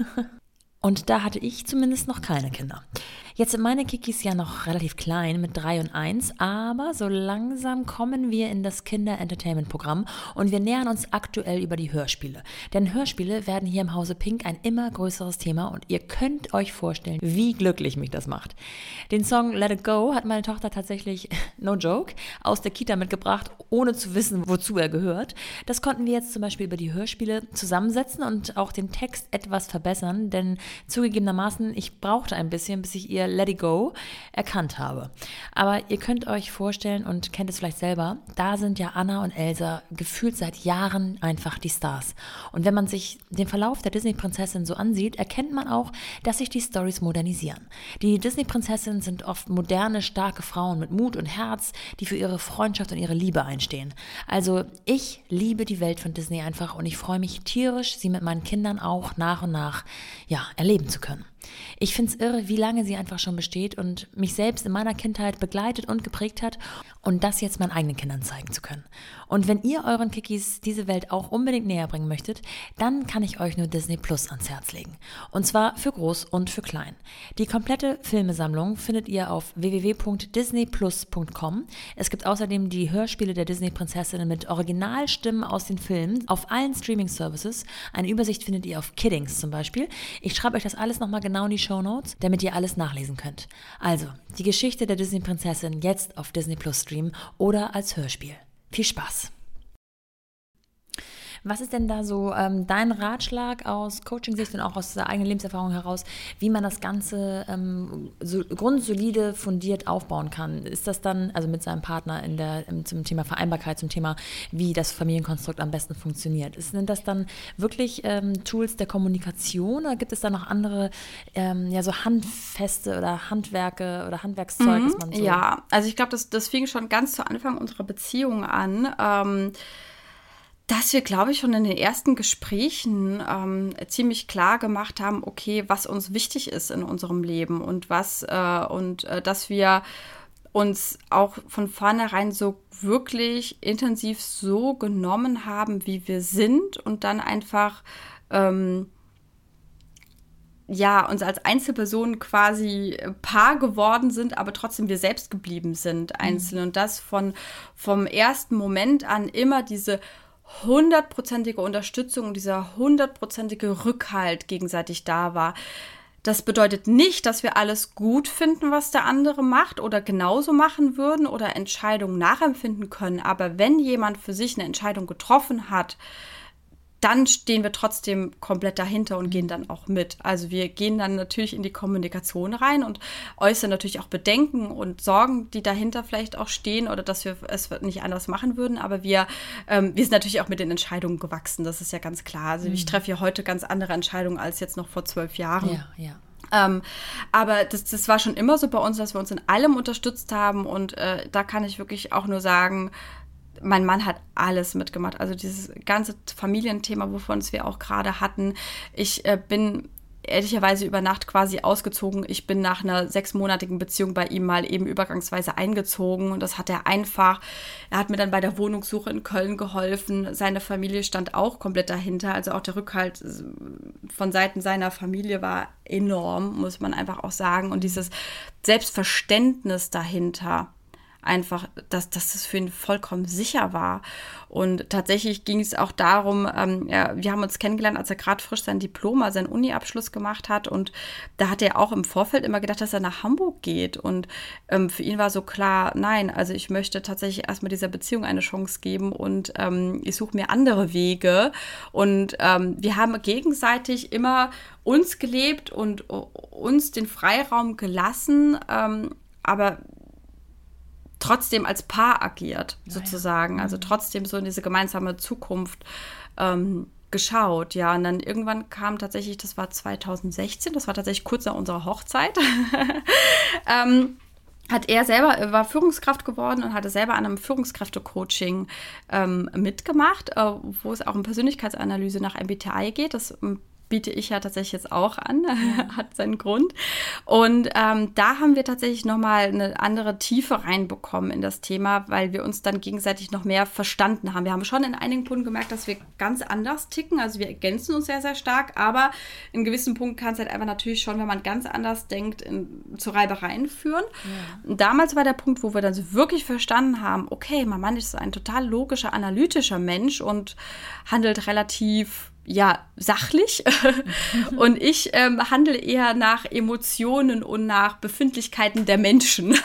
Und da hatte ich zumindest noch keine Kinder. Jetzt sind meine Kikis ja noch relativ klein mit drei und eins, aber so langsam kommen wir in das Kinder-Entertainment-Programm und wir nähern uns aktuell über die Hörspiele. Denn Hörspiele werden hier im Hause Pink ein immer größeres Thema und ihr könnt euch vorstellen, wie glücklich mich das macht. Den Song Let It Go hat meine Tochter tatsächlich, no joke, aus der Kita mitgebracht, ohne zu wissen, wozu er gehört. Das konnten wir jetzt zum Beispiel über die Hörspiele zusammensetzen und auch den Text etwas verbessern, denn zugegebenermaßen, ich brauchte ein bisschen, bis ich ihr Let It Go erkannt habe. Aber ihr könnt euch vorstellen und kennt es vielleicht selber, da sind ja Anna und Elsa gefühlt seit Jahren einfach die Stars. Und wenn man sich den Verlauf der Disney-Prinzessin so ansieht, erkennt man auch, dass sich die Storys modernisieren. Die Disney-Prinzessinnen sind oft moderne, starke Frauen mit Mut und Herz, die für ihre Freundschaft und ihre Liebe einstehen. Also ich liebe die Welt von Disney einfach und ich freue mich tierisch, sie mit meinen Kindern auch nach und nach ja, erleben zu können. Ich finde es irre, wie lange sie einfach schon besteht und mich selbst in meiner Kindheit begleitet und geprägt hat und das jetzt meinen eigenen Kindern zeigen zu können. Und wenn ihr euren Kikis diese Welt auch unbedingt näher bringen möchtet, dann kann ich euch nur Disney Plus ans Herz legen. Und zwar für groß und für klein. Die komplette Filmesammlung findet ihr auf w w w punkt disney plus punkt com. Es gibt außerdem die Hörspiele der Disney-Prinzessinnen mit Originalstimmen aus den Filmen auf allen Streaming-Services. Eine Übersicht findet ihr auf Kiddings zum Beispiel. Ich schreibe euch das alles nochmal genau in die Shownotes, damit ihr alles nachlesen könnt. Also, die Geschichte der Disney-Prinzessin jetzt auf Disney Plus streamen oder als Hörspiel. Viel Spaß! Was ist denn da so ähm, dein Ratschlag aus Coaching-Sicht und auch aus der eigenen Lebenserfahrung heraus, wie man das Ganze ähm, so grundsolide, fundiert aufbauen kann? Ist das dann, also mit seinem Partner in der, im, zum Thema Vereinbarkeit, zum Thema, wie das Familienkonstrukt am besten funktioniert? Sind das dann wirklich ähm, Tools der Kommunikation oder gibt es da noch andere, ähm, ja, so handfeste oder Handwerke oder Handwerkszeug, mhm, das man so... Ja, also ich glaube, das, das fing schon ganz zu Anfang unserer Beziehung an, ähm, dass wir, glaube ich, schon in den ersten Gesprächen ähm, ziemlich klar gemacht haben, okay, was uns wichtig ist in unserem Leben und was äh, und äh, dass wir uns auch von vornherein so wirklich intensiv so genommen haben, wie wir sind und dann einfach ähm, ja, uns als Einzelpersonen quasi Paar geworden sind, aber trotzdem wir selbst geblieben sind, einzeln. Mhm. Und das von vom ersten Moment an immer diese hundertprozentige Unterstützung und dieser hundertprozentige Rückhalt gegenseitig da war. Das bedeutet nicht, dass wir alles gut finden, was der andere macht oder genauso machen würden oder Entscheidungen nachempfinden können. Aber wenn jemand für sich eine Entscheidung getroffen hat, dann stehen wir trotzdem komplett dahinter und gehen dann auch mit. Also wir gehen dann natürlich in die Kommunikation rein und äußern natürlich auch Bedenken und Sorgen, die dahinter vielleicht auch stehen oder dass wir es nicht anders machen würden. Aber wir, ähm, wir sind natürlich auch mit den Entscheidungen gewachsen, das ist ja ganz klar. Also mhm. ich treffe hier heute ganz andere Entscheidungen als jetzt noch vor zwölf Jahren. Ja, ja. Ähm, aber das, das war schon immer so bei uns, dass wir uns in allem unterstützt haben und äh, da kann ich wirklich auch nur sagen, mein Mann hat alles mitgemacht. Also dieses ganze Familienthema, wovon wir auch gerade hatten. Ich äh, bin ehrlicherweise über Nacht quasi ausgezogen. Ich bin nach einer sechsmonatigen Beziehung bei ihm mal eben übergangsweise eingezogen. Und das hat er einfach. Er hat mir dann bei der Wohnungssuche in Köln geholfen. Seine Familie stand auch komplett dahinter. Also auch der Rückhalt von Seiten seiner Familie war enorm, muss man einfach auch sagen. Und dieses Selbstverständnis dahinter, einfach, dass, dass es für ihn vollkommen sicher war. Und tatsächlich ging es auch darum, ähm, ja, wir haben uns kennengelernt, als er gerade frisch sein Diplom, also seinen Uni-Abschluss gemacht hat. Und da hat er auch im Vorfeld immer gedacht, dass er nach Hamburg geht. Und ähm, für ihn war so klar, nein, also ich möchte tatsächlich erstmal dieser Beziehung eine Chance geben und ähm, ich suche mir andere Wege. Und ähm, wir haben gegenseitig immer uns gelebt und uh, uns den Freiraum gelassen, ähm, aber trotzdem als Paar agiert, sozusagen. Ja, ja. Also trotzdem so in diese gemeinsame Zukunft ähm, geschaut. Ja, und dann irgendwann kam tatsächlich, das war zwanzig sechzehn, das war tatsächlich kurz nach unserer Hochzeit, ähm, hat er selber, war Führungskraft geworden und hatte selber an einem Führungskräfte-Coaching ähm, mitgemacht, äh, wo es auch um Persönlichkeitsanalyse nach M B T I geht. Das ähm, biete ich ja tatsächlich jetzt auch an, ja. Hat seinen Grund. Und ähm, da haben wir tatsächlich nochmal eine andere Tiefe reinbekommen in das Thema, weil wir uns dann gegenseitig noch mehr verstanden haben. Wir haben schon in einigen Punkten gemerkt, dass wir ganz anders ticken, also wir ergänzen uns sehr, sehr stark, aber in gewissen Punkten kann es halt einfach natürlich schon, wenn man ganz anders denkt, in, zu Reibereien führen. Ja. Und damals war der Punkt, wo wir dann so wirklich verstanden haben, okay, mein Mann ist ein total logischer, analytischer Mensch und handelt relativ ja, sachlich und ich ähm, handle eher nach Emotionen und nach Befindlichkeiten der Menschen.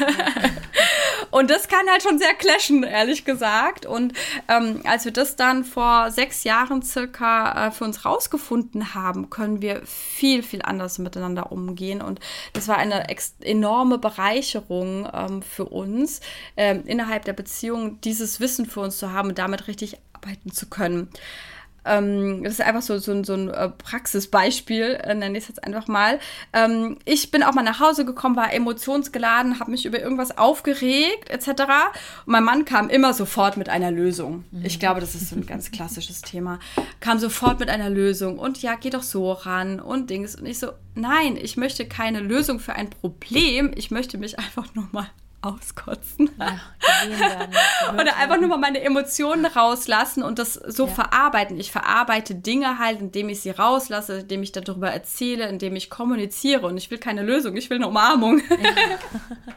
Und das kann halt schon sehr clashen, ehrlich gesagt. Und ähm, als wir das dann vor sechs Jahren circa äh, für uns rausgefunden haben, können wir viel, viel anders miteinander umgehen. Und das war eine ex- enorme Bereicherung ähm, für uns, ähm, innerhalb der Beziehung dieses Wissen für uns zu haben und damit richtig arbeiten zu können. Ähm, das ist einfach so, so, so ein äh, Praxisbeispiel, äh, nenne ich es jetzt einfach mal. Ähm, ich bin auch mal nach Hause gekommen, war emotionsgeladen, habe mich über irgendwas aufgeregt, et cetera. Und mein Mann kam immer sofort mit einer Lösung. Mhm. Ich glaube, das ist so ein ganz klassisches Thema. Kam sofort mit einer Lösung und ja, geh doch so ran und Dings. Und ich so, nein, ich möchte keine Lösung für ein Problem. Ich möchte mich einfach nur mal auskotzen. Ja, werden, oder einfach nur mal meine Emotionen rauslassen und das so ja. verarbeiten. Ich verarbeite Dinge halt, indem ich sie rauslasse, indem ich darüber erzähle, indem ich kommuniziere und ich will keine Lösung, ich will eine Umarmung. Ja.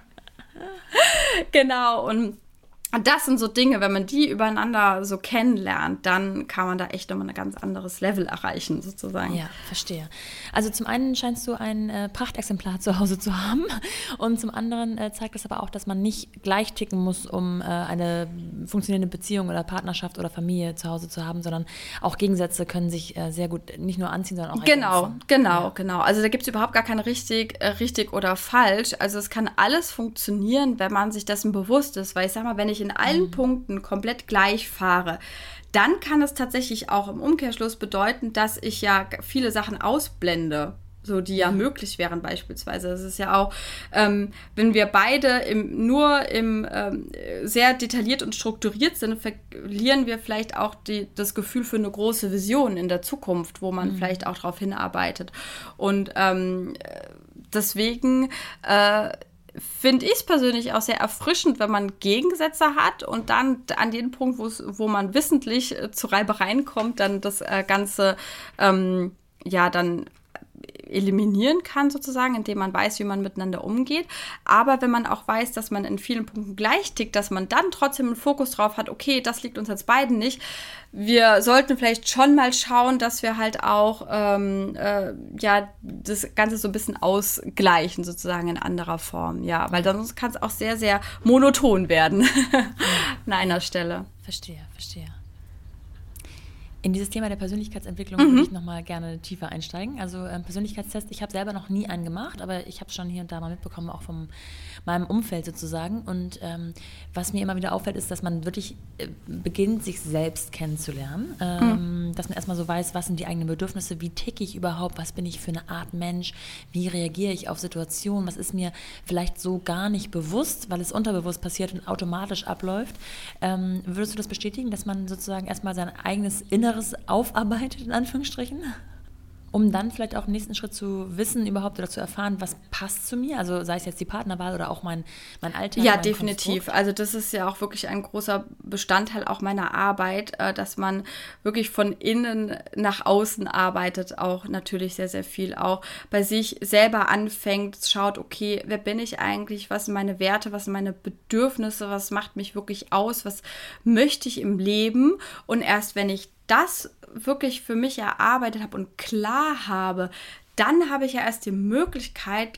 Genau, und das sind so Dinge, wenn man die übereinander so kennenlernt, dann kann man da echt nochmal ein ganz anderes Level erreichen, sozusagen. Ja, verstehe. Also zum einen scheinst du ein äh, Prachtexemplar zu Hause zu haben und zum anderen äh, zeigt das aber auch, dass man nicht gleich ticken muss, um äh, eine funktionierende Beziehung oder Partnerschaft oder Familie zu Hause zu haben, sondern auch Gegensätze können sich äh, sehr gut nicht nur anziehen, sondern auch Genau, ergänzen. genau, ja. genau. Also da gibt es überhaupt gar kein richtig, äh, richtig oder falsch. Also es kann alles funktionieren, wenn man sich dessen bewusst ist, weil ich sag mal, wenn ich in allen mhm. Punkten komplett gleich fahre, dann kann es tatsächlich auch im Umkehrschluss bedeuten, dass ich ja viele Sachen ausblende, so die ja, ja möglich wären beispielsweise. Das ist ja auch, ähm, wenn wir beide im, nur im ähm, sehr detailliert und strukturiert sind, verlieren wir vielleicht auch die, das Gefühl für eine große Vision in der Zukunft, wo man mhm. vielleicht auch darauf hinarbeitet. Und ähm, deswegen äh, finde ich es persönlich auch sehr erfrischend, wenn man Gegensätze hat und dann an den Punkt, wo man wissentlich äh, zu Reibereien kommt, dann das äh, Ganze ähm, ja dann eliminieren kann sozusagen, indem man weiß, wie man miteinander umgeht. Aber wenn man auch weiß, dass man in vielen Punkten gleich tickt, dass man dann trotzdem einen Fokus drauf hat, okay, das liegt uns jetzt beiden nicht. Wir sollten vielleicht schon mal schauen, dass wir halt auch ähm, äh, ja das Ganze so ein bisschen ausgleichen, sozusagen in anderer Form. Ja, weil sonst kann es auch sehr, sehr monoton werden an einer Stelle. Verstehe, verstehe. In dieses Thema der Persönlichkeitsentwicklung mhm. würde ich nochmal gerne tiefer einsteigen. Also ähm, Persönlichkeitstest, ich habe selber noch nie einen gemacht, aber ich habe es schon hier und da mal mitbekommen, auch von meinem Umfeld sozusagen. Und ähm, was mir immer wieder auffällt, ist, dass man wirklich äh, beginnt, sich selbst kennenzulernen. Ähm, mhm. Dass man erstmal so weiß, was sind die eigenen Bedürfnisse, wie ticke ich überhaupt, was bin ich für eine Art Mensch, wie reagiere ich auf Situationen, was ist mir vielleicht so gar nicht bewusst, weil es unterbewusst passiert und automatisch abläuft. Ähm, würdest du das bestätigen, dass man sozusagen erstmal sein eigenes Inneres aufarbeitet, in Anführungsstrichen, um dann vielleicht auch im nächsten Schritt zu wissen überhaupt oder zu erfahren, was passt zu mir, also sei es jetzt die Partnerwahl oder auch mein, mein Alltag. Ja, mein definitiv. Konstrukt. Also das ist ja auch wirklich ein großer Bestandteil auch meiner Arbeit, dass man wirklich von innen nach außen arbeitet, auch natürlich sehr, sehr viel auch bei sich selber anfängt, schaut, okay, wer bin ich eigentlich, was sind meine Werte, was sind meine Bedürfnisse, was macht mich wirklich aus, was möchte ich im Leben, und erst wenn ich das wirklich für mich erarbeitet habe und klar habe, dann habe ich ja erst die Möglichkeit,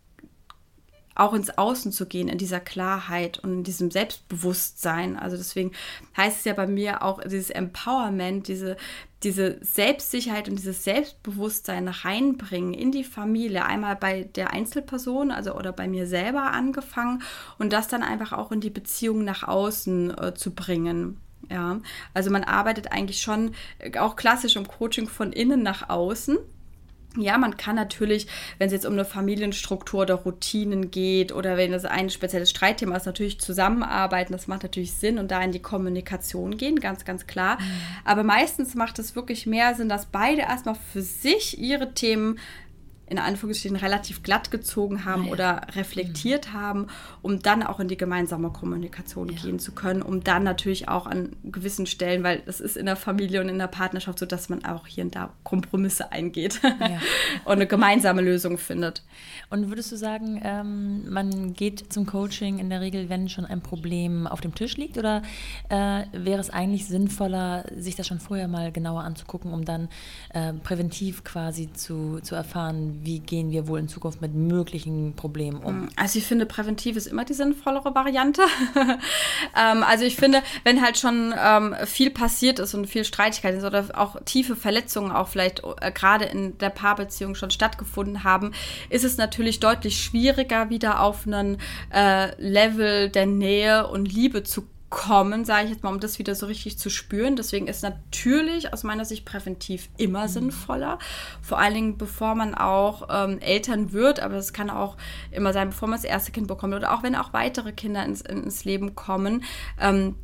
auch ins Außen zu gehen, in dieser Klarheit und in diesem Selbstbewusstsein. Also deswegen heißt es ja bei mir auch dieses Empowerment, diese, diese Selbstsicherheit und dieses Selbstbewusstsein reinbringen in die Familie. Einmal bei der Einzelperson, also oder bei mir selber angefangen, und das dann einfach auch in die Beziehung nach außen äh, zu bringen. Ja, also man arbeitet eigentlich schon auch klassisch im Coaching von innen nach außen. Ja, man kann natürlich, wenn es jetzt um eine Familienstruktur oder Routinen geht oder wenn es ein spezielles Streitthema ist, natürlich zusammenarbeiten. Das macht natürlich Sinn und da in die Kommunikation gehen, ganz, ganz klar. Mhm. Aber meistens macht es wirklich mehr Sinn, dass beide erstmal für sich ihre Themen in Anführungsstrichen relativ glatt gezogen haben ja. oder reflektiert mhm. haben, um dann auch in die gemeinsame Kommunikation ja. gehen zu können, um dann natürlich auch an gewissen Stellen, weil es ist in der Familie und in der Partnerschaft so, dass man auch hier und da Kompromisse eingeht ja. und eine gemeinsame Lösung findet. Und würdest du sagen, ähm, man geht zum Coaching in der Regel, wenn schon ein Problem auf dem Tisch liegt, oder äh, wäre es eigentlich sinnvoller, sich das schon vorher mal genauer anzugucken, um dann äh, präventiv quasi zu, zu erfahren, wie gehen wir wohl in Zukunft mit möglichen Problemen um? Also ich finde, präventiv ist immer die sinnvollere Variante. ähm, also ich finde, wenn halt schon ähm, viel passiert ist und viel Streitigkeit ist oder auch tiefe Verletzungen auch vielleicht äh, gerade in der Paarbeziehung schon stattgefunden haben, ist es natürlich deutlich schwieriger, wieder auf einen äh, Level der Nähe und Liebe zu kommen. kommen, sage ich jetzt mal, um das wieder so richtig zu spüren. Deswegen ist natürlich aus meiner Sicht präventiv immer mhm. sinnvoller. Vor allen Dingen, bevor man auch ähm, Eltern wird, aber das kann auch immer sein, bevor man das erste Kind bekommt oder auch wenn auch weitere Kinder ins, ins Leben kommen, ähm,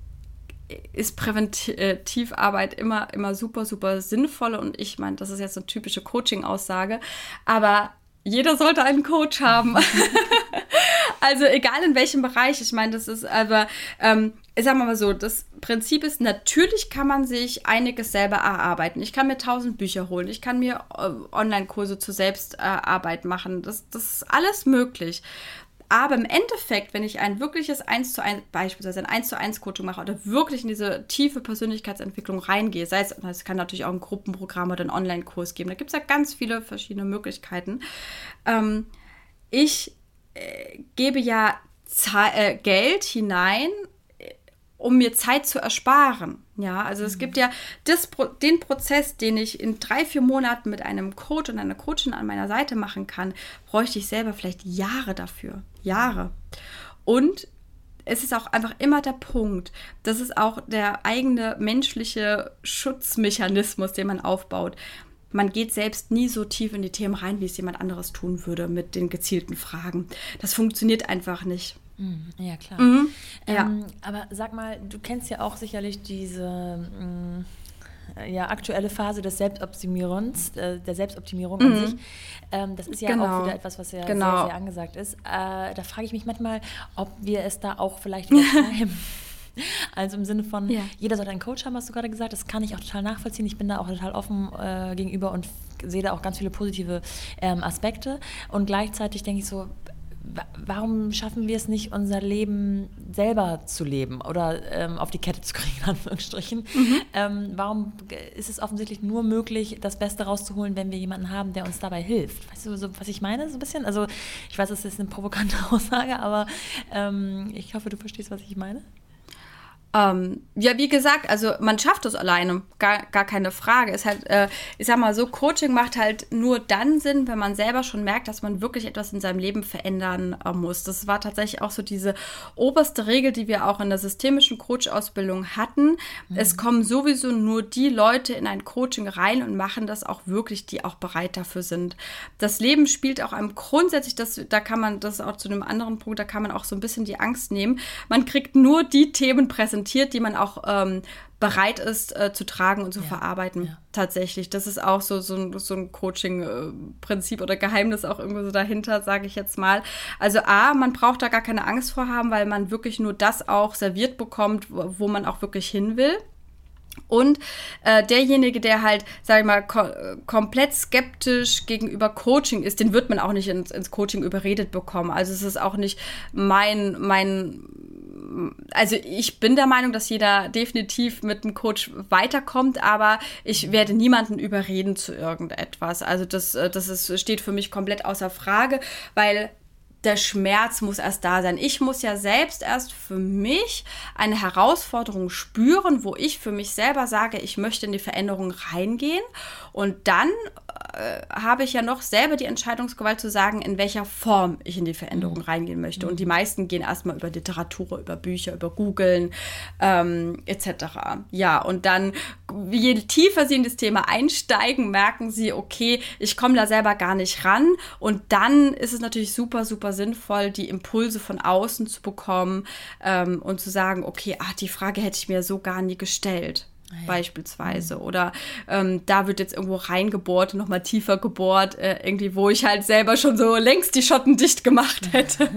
ist Präventivarbeit immer, immer super, super sinnvoll. Und ich meine, das ist jetzt eine typische Coaching-Aussage, aber jeder sollte einen Coach haben. Also egal in welchem Bereich, ich meine, das ist aber, ähm, sagen wir mal so, das Prinzip ist, natürlich kann man sich einiges selber erarbeiten. Ich kann mir tausend Bücher holen, ich kann mir äh, Online-Kurse zur Selbstarbeit äh, machen, das, das ist alles möglich. Aber im Endeffekt, wenn ich ein wirkliches eins zu eins, beispielsweise ein eins zu eins Coaching mache oder wirklich in diese tiefe Persönlichkeitsentwicklung reingehe, sei es, es kann natürlich auch ein Gruppenprogramm oder einen Online-Kurs geben, da gibt es ja ganz viele verschiedene Möglichkeiten. Ähm, ich äh, gebe ja Ze- äh, Geld hinein, um mir Zeit zu ersparen. Ja, also mhm. es gibt ja das, den Prozess, den ich in drei, vier Monaten mit einem Coach und einer Coachin an meiner Seite machen kann, bräuchte ich selber vielleicht Jahre dafür. Jahre. Und es ist auch einfach immer der Punkt, das ist auch der eigene menschliche Schutzmechanismus, den man aufbaut. Man geht selbst nie so tief in die Themen rein, wie es jemand anderes tun würde mit den gezielten Fragen. Das funktioniert einfach nicht. Ja, klar. Mhm. Ähm, ja. Aber sag mal, du kennst ja auch sicherlich diese, mh, ja, aktuelle Phase des Selbstoptimierens, äh, der Selbstoptimierung Mhm. an sich. Ähm, das ist ja Genau. auch wieder etwas, was ja Genau. sehr, sehr angesagt ist. Äh, da frage ich mich manchmal, ob wir es da auch vielleicht übertreiben. Also im Sinne von, Ja. jeder sollte einen Coach haben, hast du gerade gesagt. Das kann ich auch total nachvollziehen. Ich bin da auch total offen äh, gegenüber und f- sehe da auch ganz viele positive ähm, Aspekte. Und gleichzeitig denke ich so, wa- warum schaffen wir es nicht, unser Leben selber zu leben oder ähm, auf die Kette zu kriegen, in Anführungsstrichen? Ähm, warum g- ist es offensichtlich nur möglich, das Beste rauszuholen, wenn wir jemanden haben, der uns dabei hilft? Weißt du, so, was ich meine, so ein bisschen? Also ich weiß, das ist eine provokante Aussage, aber ähm, ich hoffe, du verstehst, was ich meine. Ähm, ja, wie gesagt, also man schafft es alleine, gar, gar keine Frage. Ist halt, äh, ich sag mal so, Coaching macht halt nur dann Sinn, wenn man selber schon merkt, dass man wirklich etwas in seinem Leben verändern äh, muss. Das war tatsächlich auch so diese oberste Regel, die wir auch in der systemischen Coach-Ausbildung hatten. Mhm. Es kommen sowieso nur die Leute in ein Coaching rein und machen das auch wirklich, die auch bereit dafür sind. Das Leben spielt auch einem grundsätzlich, das, da kann man, das auch zu einem anderen Punkt, da kann man auch so ein bisschen die Angst nehmen. Man kriegt nur die Themen präsentiert, die man auch ähm, bereit ist äh, zu tragen und zu ja, verarbeiten. Ja. Tatsächlich. Das ist auch so, so ein, so ein Coaching-Prinzip oder Geheimnis auch irgendwo so dahinter, sage ich jetzt mal. Also A, man braucht da gar keine Angst vor haben, weil man wirklich nur das auch serviert bekommt, wo, wo man auch wirklich hin will. Und äh, derjenige, der halt, sag ich mal, ko- komplett skeptisch gegenüber Coaching ist, den wird man auch nicht ins, ins Coaching überredet bekommen. Also es ist auch nicht mein, mein Also ich bin der Meinung, dass jeder definitiv mit einem Coach weiterkommt, aber ich werde niemanden überreden zu irgendetwas. Also das, das ist, steht für mich komplett außer Frage, weil der Schmerz muss erst da sein. Ich muss ja selbst erst für mich eine Herausforderung spüren, wo ich für mich selber sage, ich möchte in die Veränderung reingehen. Und dann äh, habe ich ja noch selber die Entscheidungsgewalt zu sagen, in welcher Form ich in die Veränderung reingehen möchte. Und die meisten gehen erstmal über Literatur, über Bücher, über Googlen ähm, et cetera. Ja, und dann, je tiefer sie in das Thema einsteigen, merken sie, okay, ich komme da selber gar nicht ran. Und dann ist es natürlich super, super sinnvoll, die Impulse von außen zu bekommen ähm, und zu sagen, okay, ach, die Frage hätte ich mir so gar nie gestellt. Ah, ja. Beispielsweise. Oder ähm, da wird jetzt irgendwo reingebohrt, nochmal tiefer gebohrt, äh, irgendwie, wo ich halt selber schon so längst die Schotten dicht gemacht hätte.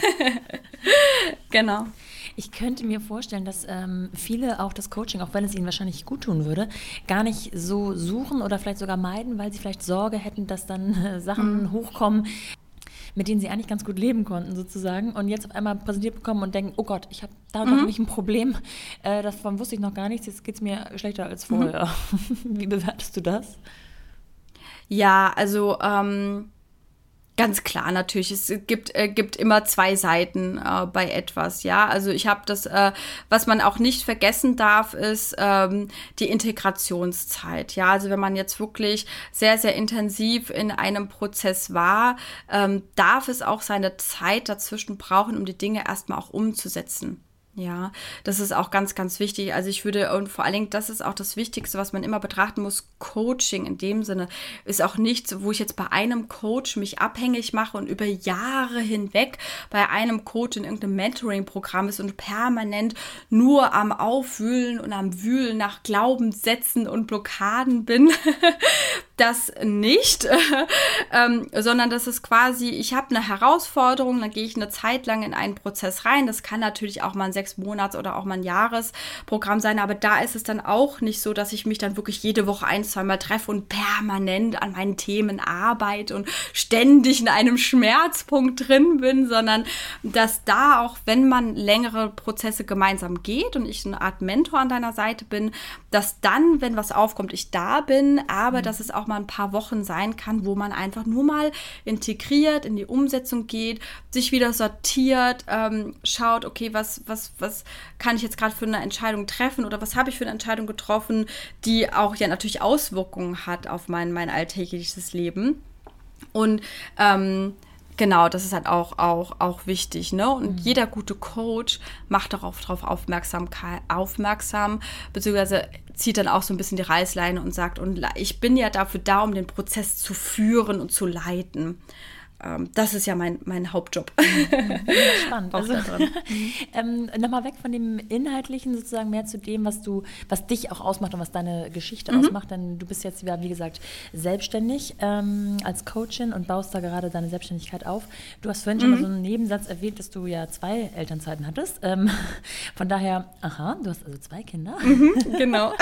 Genau. Ich könnte mir vorstellen, dass ähm, viele auch das Coaching, auch wenn es ihnen wahrscheinlich gut tun würde, gar nicht so suchen oder vielleicht sogar meiden, weil sie vielleicht Sorge hätten, dass dann äh, Sachen mhm. hochkommen, mit denen sie eigentlich ganz gut leben konnten sozusagen und jetzt auf einmal präsentiert bekommen und denken, oh Gott, ich habe da mhm. noch nicht ein Problem, äh, davon wusste ich noch gar nichts, jetzt geht es mir schlechter als vorher. Mhm. Wie bewertest du das? Ja, also ähm, ganz klar natürlich, es gibt, äh, gibt immer zwei Seiten äh, bei etwas, ja, also ich habe das, äh, was man auch nicht vergessen darf, ist ähm, die Integrationszeit, ja, also wenn man jetzt wirklich sehr, sehr intensiv in einem Prozess war, ähm, darf es auch seine Zeit dazwischen brauchen, um die Dinge erstmal auch umzusetzen. Ja, das ist auch ganz, ganz wichtig. Also ich würde, und vor allen Dingen, das ist auch das Wichtigste, was man immer betrachten muss, Coaching in dem Sinne ist auch nichts, wo ich jetzt bei einem Coach mich abhängig mache und über Jahre hinweg bei einem Coach in irgendeinem Mentoring-Programm ist und permanent nur am Aufwühlen und am Wühlen nach Glaubenssätzen und Blockaden bin. Das nicht, ähm, sondern das ist quasi, ich habe eine Herausforderung, dann gehe ich eine Zeit lang in einen Prozess rein. Das kann natürlich auch mal ein sechs Monats- oder auch mal ein Jahresprogramm sein, aber da ist es dann auch nicht so, dass ich mich dann wirklich jede Woche ein, zweimal treffe und permanent an meinen Themen arbeite und ständig in einem Schmerzpunkt drin bin, sondern dass da auch, wenn man längere Prozesse gemeinsam geht und ich eine Art Mentor an deiner Seite bin, dass dann, wenn was aufkommt, ich da bin, aber mhm. dass es auch mal ein paar Wochen sein kann, wo man einfach nur mal integriert, in die Umsetzung geht, sich wieder sortiert, ähm, schaut, okay, was, was, was kann ich jetzt gerade für eine Entscheidung treffen oder was habe ich für eine Entscheidung getroffen, die auch ja natürlich Auswirkungen hat auf mein, mein alltägliches Leben. Und ähm, genau, das ist halt auch, auch, auch wichtig, ne? Und mhm. jeder gute Coach macht darauf drauf Aufmerksamkeit, aufmerksam, beziehungsweise zieht dann auch so ein bisschen die Reißleine und sagt, und ich bin ja dafür da, um den Prozess zu führen und zu leiten. ähm, das ist ja mein, mein Hauptjob. Spannend. Also, ähm, nochmal weg von dem Inhaltlichen sozusagen, mehr zu dem, was du, was dich auch ausmacht und was deine Geschichte mhm. ausmacht. Denn du bist jetzt, wie gesagt, selbstständig ähm, als Coachin und baust da gerade deine Selbstständigkeit auf. Du hast vorhin schon mhm. mal so einen Nebensatz erwähnt, dass du ja zwei Elternzeiten hattest. Ähm, von daher, aha, du hast also zwei Kinder. Mhm, genau.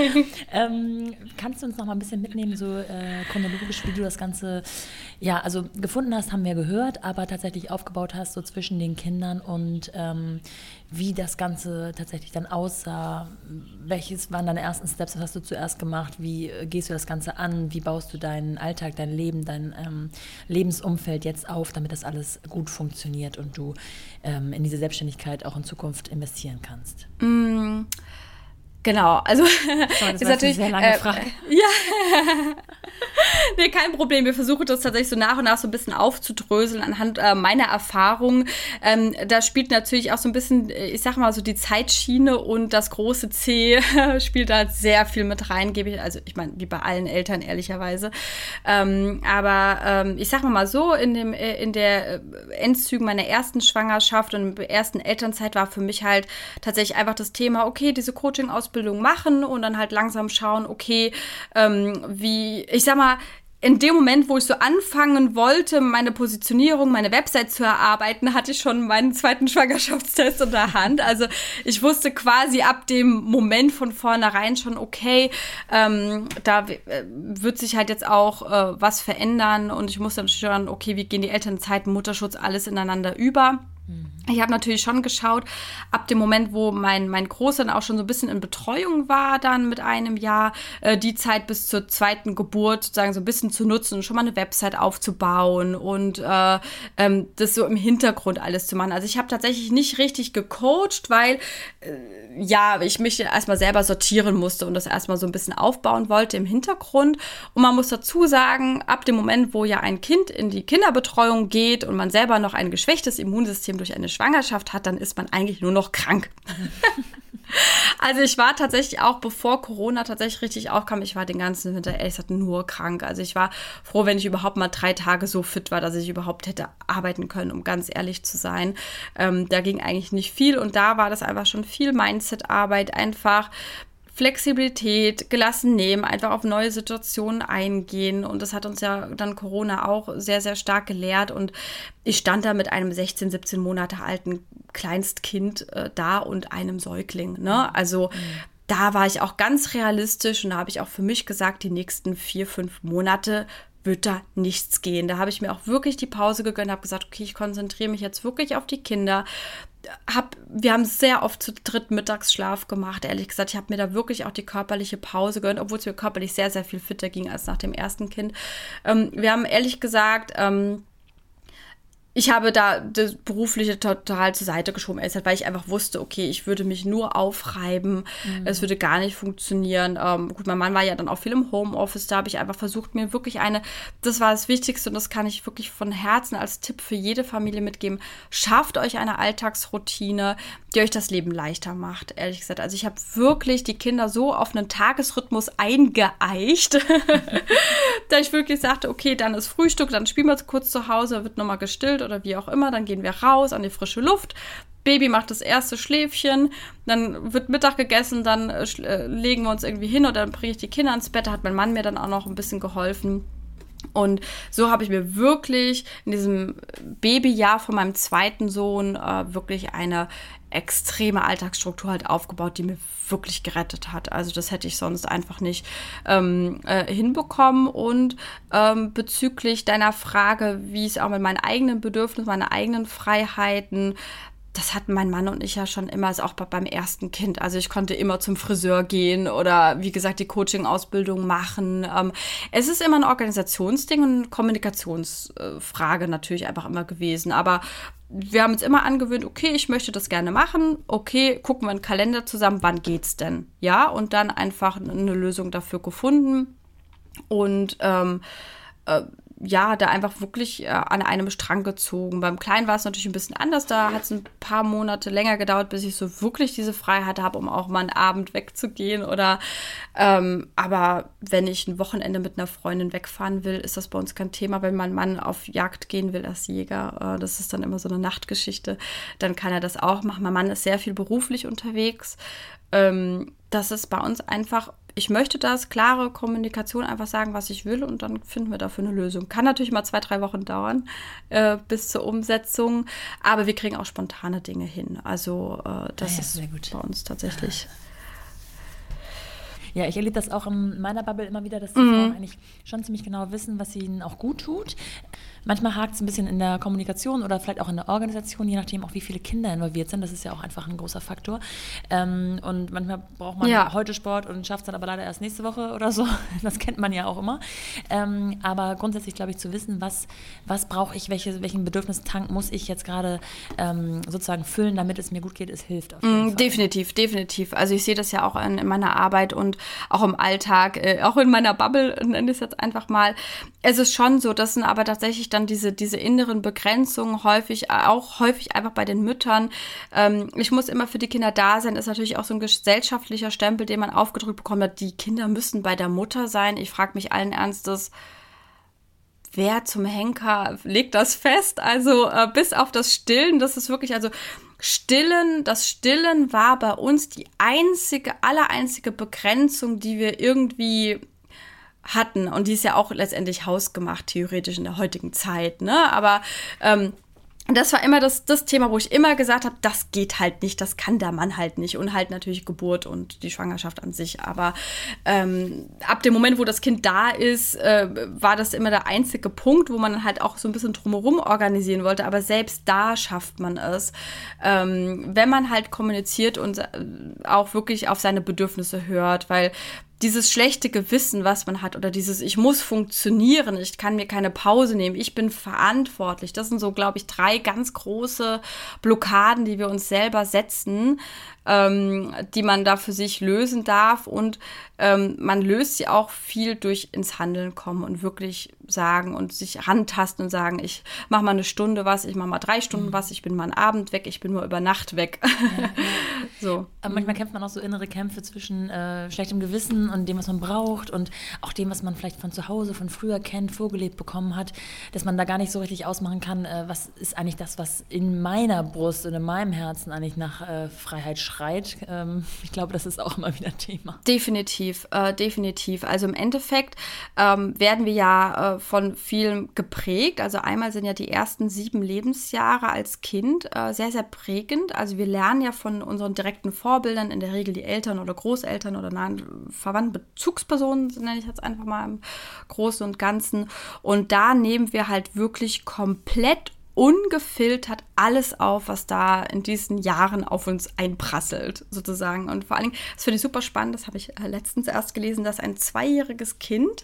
ähm, kannst du uns noch mal ein bisschen mitnehmen, so äh, chronologisch, wie du das Ganze, ja, also gefunden hast, haben wir gehört, aber tatsächlich aufgebaut hast, so zwischen den Kindern und ähm, wie das Ganze tatsächlich dann aussah. Welches waren deine ersten Steps? Was hast du zuerst gemacht? Wie äh, gehst du das Ganze an? Wie baust du deinen Alltag, dein Leben, dein ähm, Lebensumfeld jetzt auf, damit das alles gut funktioniert und du ähm, in diese Selbstständigkeit auch in Zukunft investieren kannst? Mm. Genau, also so, das ist natürlich eine sehr lange Frage. Äh, ja, nee, kein Problem. Wir versuchen das tatsächlich so nach und nach so ein bisschen aufzudröseln anhand äh, meiner Erfahrungen. Ähm, da spielt natürlich auch so ein bisschen, ich sag mal so die Zeitschiene und das große C spielt da sehr viel mit rein, gebe ich, also ich meine, wie bei allen Eltern ehrlicherweise. Ähm, aber ähm, ich sag mal so, in dem in der Endzügen meiner ersten Schwangerschaft und der ersten Elternzeit war für mich halt tatsächlich einfach das Thema, okay, diese Coaching-Ausbildung machen und dann halt langsam schauen, okay, ähm, wie, ich sag mal, in dem Moment, wo ich so anfangen wollte, meine Positionierung, meine Website zu erarbeiten, hatte ich schon meinen zweiten Schwangerschaftstest in der Hand. Also ich wusste quasi ab dem Moment von vornherein schon, okay, ähm, da w- wird sich halt jetzt auch äh, was verändern und ich musste dann schauen, okay, wie gehen die Elternzeiten, Mutterschutz, alles ineinander über. Ich habe natürlich schon geschaut, ab dem Moment, wo mein, mein Großer dann auch schon so ein bisschen in Betreuung war, dann mit einem Jahr, äh, die Zeit bis zur zweiten Geburt sozusagen so ein bisschen zu nutzen und schon mal eine Website aufzubauen und äh, ähm, das so im Hintergrund alles zu machen. Also ich habe tatsächlich nicht richtig gecoacht, weil äh, ja, ich mich erstmal selber sortieren musste und das erstmal so ein bisschen aufbauen wollte im Hintergrund. Und man muss dazu sagen, ab dem Moment, wo ja ein Kind in die Kinderbetreuung geht und man selber noch ein geschwächtes Immunsystem durch eine Schwangerschaft hat, dann ist man eigentlich nur noch krank. Also ich war tatsächlich auch, bevor Corona tatsächlich richtig aufkam, ich war den ganzen Winter, ehrlich gesagt, nur krank. Also ich war froh, wenn ich überhaupt mal drei Tage so fit war, dass ich überhaupt hätte arbeiten können, um ganz ehrlich zu sein. Ähm, da ging eigentlich nicht viel und da war das einfach schon viel Mindset-Arbeit, einfach Flexibilität, gelassen nehmen, einfach auf neue Situationen eingehen. Und das hat uns ja dann Corona auch sehr, sehr stark gelehrt. Und ich stand da mit einem sechzehn, siebzehn Monate alten Kleinstkind äh, da und einem Säugling. Ne? Also mhm. da war ich auch ganz realistisch und da habe ich auch für mich gesagt, die nächsten vier, fünf Monate wird da nichts gehen. Da habe ich mir auch wirklich die Pause gegönnt, habe gesagt, okay, ich konzentriere mich jetzt wirklich auf die Kinder. Hab, wir haben sehr oft zu dritt Mittagsschlaf gemacht, ehrlich gesagt. Ich habe mir da wirklich auch die körperliche Pause gegönnt, obwohl es mir körperlich sehr, sehr viel fitter ging als nach dem ersten Kind. Ähm, wir haben ehrlich gesagt, ähm, ich habe da das Berufliche total zur Seite geschoben, weil ich einfach wusste, okay, ich würde mich nur aufreiben, mhm. es würde gar nicht funktionieren. Ähm, gut, mein Mann war ja dann auch viel im Homeoffice, da habe ich einfach versucht, mir wirklich eine, das war das Wichtigste und das kann ich wirklich von Herzen als Tipp für jede Familie mitgeben, schafft euch eine Alltagsroutine, die euch das Leben leichter macht, ehrlich gesagt. Also ich habe wirklich die Kinder so auf einen Tagesrhythmus eingeeicht, da ich wirklich sagte, okay, dann ist Frühstück, dann spielen wir kurz zu Hause, wird nochmal gestillt oder wie auch immer, dann gehen wir raus an die frische Luft. Baby macht das erste Schläfchen, dann wird Mittag gegessen, dann äh, legen wir uns irgendwie hin oder dann bringe ich die Kinder ins Bett. Da hat mein Mann mir dann auch noch ein bisschen geholfen. Und so habe ich mir wirklich in diesem Babyjahr von meinem zweiten Sohn äh, wirklich eine extreme Alltagsstruktur halt aufgebaut, die mir wirklich gerettet hat. Also das hätte ich sonst einfach nicht ähm, äh, hinbekommen. Und ähm, bezüglich deiner Frage, wie es auch mit meinen eigenen Bedürfnissen, meinen eigenen Freiheiten, das hatten mein Mann und ich ja schon immer, also auch beim ersten Kind. Also ich konnte immer zum Friseur gehen oder wie gesagt die Coaching-Ausbildung machen. Ähm, es ist immer ein Organisationsding und eine Kommunikationsfrage natürlich einfach immer gewesen. Aber wir haben uns immer angewöhnt, okay, ich möchte das gerne machen. Okay, gucken wir einen Kalender zusammen, wann geht's denn? Ja, und dann einfach eine Lösung dafür gefunden. Und ähm, äh, ja, da einfach wirklich äh, an einem Strang gezogen. Beim Kleinen war es natürlich ein bisschen anders. Da hat es ein paar Monate länger gedauert, bis ich so wirklich diese Freiheit habe, um auch mal einen Abend wegzugehen. Oder ähm, aber wenn ich ein Wochenende mit einer Freundin wegfahren will, ist das bei uns kein Thema. Wenn mein Mann auf Jagd gehen will als Jäger, äh, das ist dann immer so eine Nachtgeschichte, dann kann er das auch machen. Mein Mann ist sehr viel beruflich unterwegs. Ähm, das ist bei uns einfach, ich möchte das, klare Kommunikation, einfach sagen, was ich will, und dann finden wir dafür eine Lösung. Kann natürlich mal zwei, drei Wochen dauern äh, bis zur Umsetzung, aber wir kriegen auch spontane Dinge hin. Also äh, das ah ja, ist sehr gut. Bei uns tatsächlich. Ja, ich erlebe das auch in meiner Bubble immer wieder, dass die Mhm. Frauen eigentlich schon ziemlich genau wissen, was ihnen auch gut tut. Manchmal hakt es ein bisschen in der Kommunikation oder vielleicht auch in der Organisation, je nachdem auch, wie viele Kinder involviert sind. Das ist ja auch einfach ein großer Faktor. Ähm, und manchmal braucht man Ja. heute Sport und schafft es dann aber leider erst nächste Woche oder so. Das kennt man ja auch immer. Ähm, aber grundsätzlich, glaube ich, zu wissen, was, was brauche ich, welche, welchen Bedürfnistank muss ich jetzt gerade ähm, sozusagen füllen, damit es mir gut geht, es hilft auf jeden Mm, Fall. Definitiv, definitiv. Also ich sehe das ja auch in, in meiner Arbeit und auch im Alltag, äh, auch in meiner Bubble, nenne ich es jetzt einfach mal. Es ist schon so, das sind aber tatsächlich dann diese, diese inneren Begrenzungen häufig, auch häufig einfach bei den Müttern. Ähm, ich muss immer für die Kinder da sein, ist natürlich auch so ein gesellschaftlicher Stempel, den man aufgedrückt bekommen hat. Die Kinder müssen bei der Mutter sein. Ich frage mich allen Ernstes, wer zum Henker legt das fest? Also äh, bis auf das Stillen, das ist wirklich, also Stillen, das Stillen war bei uns die einzige, allereinzige Begrenzung, die wir irgendwie hatten. Und die ist ja auch letztendlich hausgemacht, theoretisch in der heutigen Zeit, ne? Aber ähm, das war immer das, das Thema, wo ich immer gesagt habe, das geht halt nicht, das kann der Mann halt nicht. Und halt natürlich Geburt und die Schwangerschaft an sich. Aber ähm, ab dem Moment, wo das Kind da ist, äh, war das immer der einzige Punkt, wo man halt auch so ein bisschen drumherum organisieren wollte. Aber selbst da schafft man es, ähm, wenn man halt kommuniziert und äh, auch wirklich auf seine Bedürfnisse hört. Weil dieses schlechte Gewissen, was man hat, oder dieses ich muss funktionieren, ich kann mir keine Pause nehmen, ich bin verantwortlich. Das sind so, glaube ich, drei ganz große Blockaden, die wir uns selber setzen, ähm, die man da für sich lösen darf. Und ähm, man löst sie auch viel durch ins Handeln kommen und wirklich sagen und sich rantasten und sagen, ich mache mal eine Stunde was, ich mache mal drei Stunden was, ich bin mal einen Abend weg, ich bin nur über Nacht weg. Ja, ja. So. Aber manchmal kämpft man auch so innere Kämpfe zwischen äh, schlechtem Gewissen und dem, was man braucht, und auch dem, was man vielleicht von zu Hause, von früher kennt, vorgelebt bekommen hat, dass man da gar nicht so richtig ausmachen kann, äh, was ist eigentlich das, was in meiner Brust und in meinem Herzen eigentlich nach äh, Freiheit schreit. Ähm, ich glaube, das ist auch immer wieder Thema. Definitiv, äh, definitiv. Also im Endeffekt ähm, werden wir ja äh, von vielem geprägt. Also einmal sind ja die ersten sieben Lebensjahre als Kind äh, sehr, sehr prägend. Also wir lernen ja von unseren direkten Vorbildern, in der Regel die Eltern oder Großeltern oder nahen Verwandten, Bezugspersonen, nenne ich jetzt einfach mal im Großen und Ganzen. Und da nehmen wir halt wirklich komplett ungefiltert alles auf, was da in diesen Jahren auf uns einprasselt, sozusagen. Und vor allen Dingen, das finde ich super spannend, das habe ich letztens erst gelesen, dass ein zweijähriges Kind,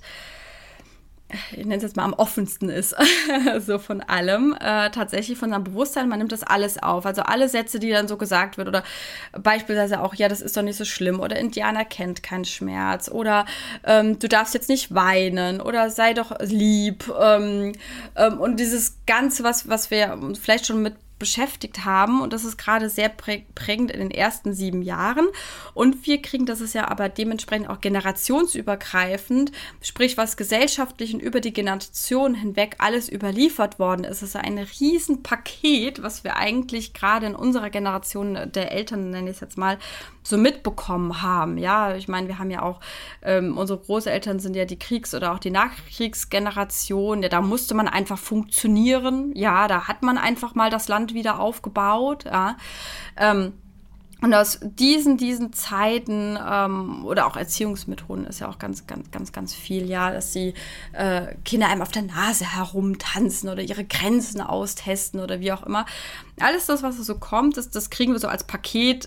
ich nenne es jetzt mal am offensten ist, so von allem, äh, tatsächlich von seinem Bewusstsein, man nimmt das alles auf. Also alle Sätze, die dann so gesagt wird, oder beispielsweise auch, ja, das ist doch nicht so schlimm, oder Indianer kennt keinen Schmerz, oder ähm, du darfst jetzt nicht weinen, oder sei doch lieb. Ähm, ähm, und dieses Ganze, was, was wir vielleicht schon mit beschäftigt haben, und das ist gerade sehr prägend in den ersten sieben Jahren, und wir kriegen, das ist ja aber dementsprechend auch generationsübergreifend, sprich was gesellschaftlich und über die Generation hinweg alles überliefert worden ist. Es ist ein Riesenpaket, was wir eigentlich gerade in unserer Generation der Eltern, nenne ich es jetzt mal, so mitbekommen haben. Ja, ich meine, wir haben ja auch, ähm, unsere Großeltern sind ja die Kriegs- oder auch die Nachkriegsgeneration, ja, da musste man einfach funktionieren, ja, da hat man einfach mal das Land wieder aufgebaut, ja, ähm, und aus diesen, diesen Zeiten ähm, oder auch Erziehungsmethoden ist ja auch ganz, ganz, ganz, ganz viel, ja, dass die äh, Kinder einem auf der Nase herumtanzen oder ihre Grenzen austesten oder wie auch immer. Alles das, was so kommt, das, das kriegen wir so als Paket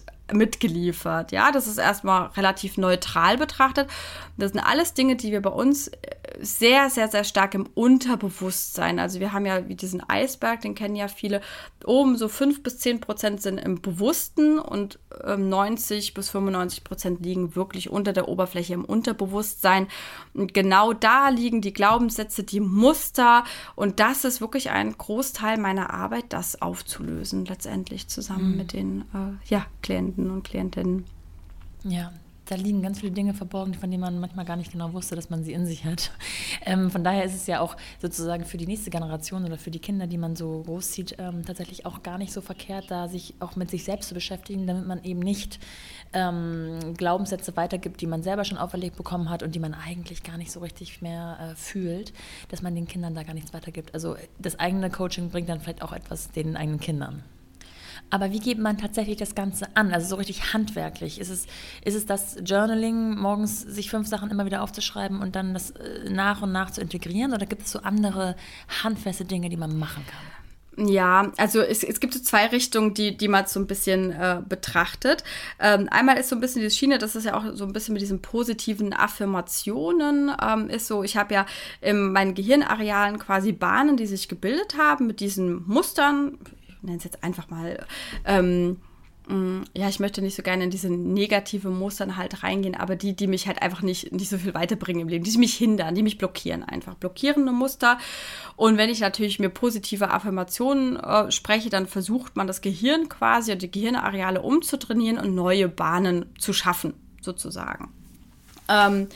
mitgeliefert, ja, das ist erstmal relativ neutral betrachtet. Das sind alles Dinge, die wir bei uns sehr, sehr, sehr stark im Unterbewusstsein. Also wir haben ja wie diesen Eisberg, den kennen ja viele, oben so fünf bis zehn Prozent sind im Bewussten und ähm, neunzig bis fünfundneunzig Prozent liegen wirklich unter der Oberfläche im Unterbewusstsein. Und genau da liegen die Glaubenssätze, die Muster und das ist wirklich ein Großteil meiner Arbeit, das aufzulösen, letztendlich zusammen mhm. mit den äh, ja, Klienten und Klientinnen. Ja, da liegen ganz viele Dinge verborgen, von denen man manchmal gar nicht genau wusste, dass man sie in sich hat. Ähm, von daher ist es ja auch sozusagen für die nächste Generation oder für die Kinder, die man so großzieht, ähm, tatsächlich auch gar nicht so verkehrt, da sich auch mit sich selbst zu beschäftigen, damit man eben nicht ähm, Glaubenssätze weitergibt, die man selber schon auferlegt bekommen hat und die man eigentlich gar nicht so richtig mehr äh, fühlt, dass man den Kindern da gar nichts weitergibt. Also das eigene Coaching bringt dann vielleicht auch etwas den eigenen Kindern. Aber wie geht man tatsächlich das Ganze an? Also so richtig handwerklich. Ist es, ist es das Journaling, morgens sich fünf Sachen immer wieder aufzuschreiben und dann das äh, nach und nach zu integrieren? Oder gibt es so andere handfeste Dinge, die man machen kann? Ja, also es, es gibt so zwei Richtungen, die, die man so ein bisschen äh, betrachtet. Ähm, einmal ist so ein bisschen die Schiene, das ist ja auch so ein bisschen mit diesen positiven Affirmationen, ähm, ist so, ich habe ja in meinen Gehirnarealen quasi Bahnen, die sich gebildet haben mit diesen Mustern, nenne es jetzt einfach mal, ähm, mh, ja, ich möchte nicht so gerne in diese negative Mustern halt reingehen, aber die, die mich halt einfach nicht, nicht so viel weiterbringen im Leben, die mich hindern, die mich blockieren einfach, blockierende Muster. Und wenn ich natürlich mir positive Affirmationen äh, spreche, dann versucht man das Gehirn quasi und die Gehirnareale umzutrainieren und neue Bahnen zu schaffen, sozusagen. Ähm,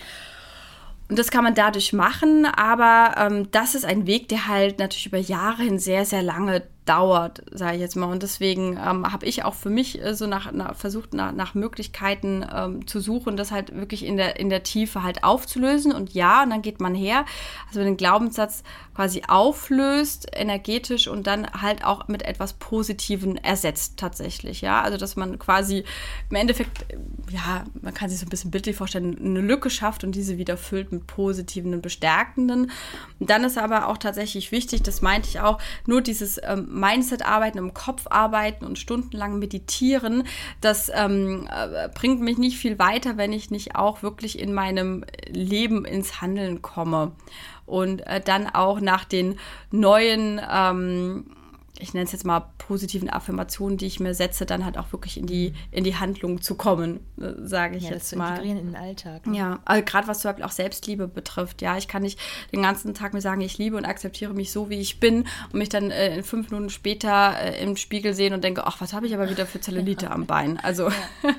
Und das kann man dadurch machen, aber ähm, das ist ein Weg, der halt natürlich über Jahre hin sehr, sehr lange dauert, sage ich jetzt mal. Und deswegen ähm, habe ich auch für mich äh, so nach, nach versucht, nach, nach Möglichkeiten ähm, zu suchen, das halt wirklich in der, in der Tiefe halt aufzulösen. Und ja, und dann geht man her, also den Glaubenssatz quasi auflöst, energetisch und dann halt auch mit etwas Positivem ersetzt tatsächlich. Ja, also dass man quasi im Endeffekt, ja, man kann sich so ein bisschen bildlich vorstellen, eine Lücke schafft und diese wieder füllt mit positiven und bestärkenden. Und dann ist aber auch tatsächlich wichtig, das meinte ich auch, nur dieses ähm, Mindset-Arbeiten, im Kopf arbeiten und stundenlang meditieren, das ähm, äh, bringt mich nicht viel weiter, wenn ich nicht auch wirklich in meinem Leben ins Handeln komme. Und äh, dann auch nach den neuen, ähm, ich nenne es jetzt mal positiven Affirmationen, die ich mir setze, dann halt auch wirklich in die, in die Handlung zu kommen, äh, sage ich ja, jetzt das mal. Zu integrieren in den Alltag. Ne? Ja, also gerade was zum Beispiel auch Selbstliebe betrifft. Ja, ich kann nicht den ganzen Tag mir sagen, ich liebe und akzeptiere mich so, wie ich bin und mich dann äh, in fünf Minuten später äh, im Spiegel sehen und denke, ach, was habe ich aber wieder für Zellulite ja. am Bein. Also ja.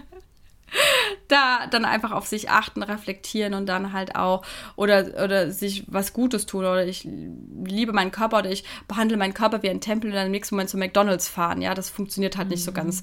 Da dann einfach auf sich achten, reflektieren und dann halt auch oder, oder sich was Gutes tun oder ich liebe meinen Körper oder ich behandle meinen Körper wie ein Tempel und dann im nächsten Moment zu McDonald's fahren. Ja, das funktioniert halt mhm. nicht so ganz.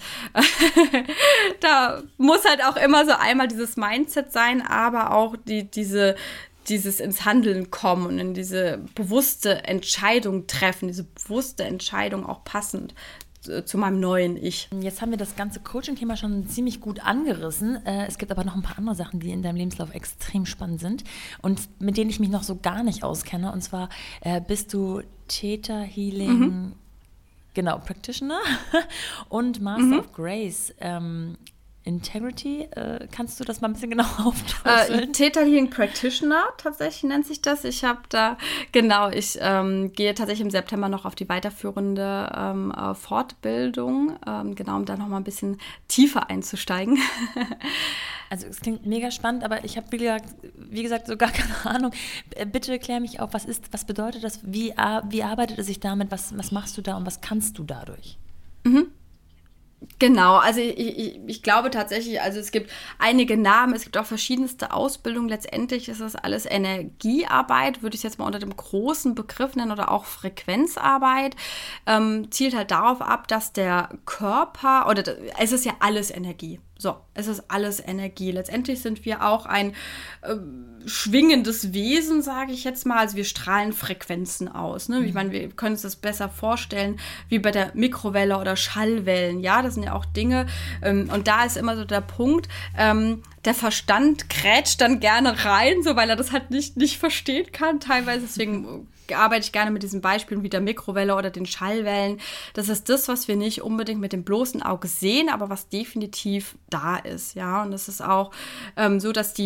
Da muss halt auch immer so einmal dieses Mindset sein, aber auch die, diese dieses ins Handeln kommen und in diese bewusste Entscheidung treffen, diese bewusste Entscheidung auch passend zu meinem neuen Ich. Jetzt haben wir das ganze Coaching-Thema schon ziemlich gut angerissen. Es gibt aber noch ein paar andere Sachen, die in deinem Lebenslauf extrem spannend sind und mit denen ich mich noch so gar nicht auskenne. Und zwar bist du Theta Healing, mhm. genau, Practitioner und Master mhm. of Grace. Ähm, Integrity, äh, kannst du das mal ein bisschen genau aufdröseln? Äh, Theta Healing Practitioner, tatsächlich nennt sich das. Ich habe da, genau, ich ähm, gehe tatsächlich im September noch auf die weiterführende ähm, äh, Fortbildung, ähm, genau, um da noch mal ein bisschen tiefer einzusteigen. Also es klingt mega spannend, aber ich habe, wie gesagt, wie gesagt, so gar keine Ahnung. Bitte klär mich auf, was ist, was bedeutet das, wie, wie arbeitet es sich damit, was, was machst du da und was kannst du dadurch? Mhm. Genau, also ich, ich, ich glaube tatsächlich, also es gibt einige Namen, es gibt auch verschiedenste Ausbildungen. Letztendlich ist das alles Energiearbeit, würde ich es jetzt mal unter dem großen Begriff nennen, oder auch Frequenzarbeit. Ähm, zielt halt darauf ab, dass der Körper, oder es ist ja alles Energie. So, es ist alles Energie. Letztendlich sind wir auch ein äh, schwingendes Wesen, sage ich jetzt mal. Also wir strahlen Frequenzen aus. Ne? Ich meine, wir können uns das besser vorstellen wie bei der Mikrowelle oder Schallwellen. Ja, das sind ja auch Dinge. Ähm, und da ist immer so der Punkt, ähm, der Verstand grätscht dann gerne rein, so weil er das halt nicht, nicht verstehen kann teilweise. Deswegen arbeite ich gerne mit diesen Beispielen wie der Mikrowelle oder den Schallwellen. Das ist das, was wir nicht unbedingt mit dem bloßen Auge sehen, aber was definitiv da ist. Ja, und das ist auch ähm, so, dass die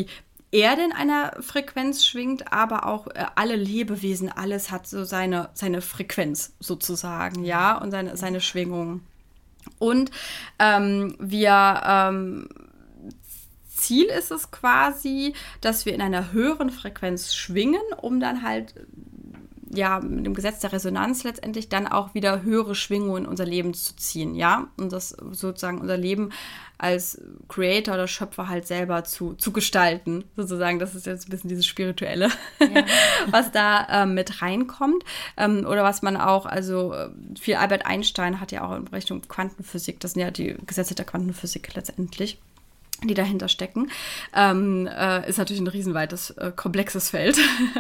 Erde in einer Frequenz schwingt, aber auch äh, alle Lebewesen, alles hat so seine, seine Frequenz sozusagen, ja, und seine, seine Schwingung. Und ähm, wir, ähm, Ziel ist es quasi, dass wir in einer höheren Frequenz schwingen, um dann halt, ja, mit dem Gesetz der Resonanz letztendlich dann auch wieder höhere Schwingungen in unser Leben zu ziehen, ja, und das sozusagen unser Leben als Creator oder Schöpfer halt selber zu, zu gestalten, sozusagen. Das ist jetzt ein bisschen dieses Spirituelle, ja. was da ähm, mit reinkommt. Ähm, oder was man auch, also viel Albert Einstein hat ja auch in Richtung Quantenphysik, das sind ja die Gesetze der Quantenphysik letztendlich, die dahinter stecken, ähm, äh, ist natürlich ein riesenweites, äh, komplexes Feld.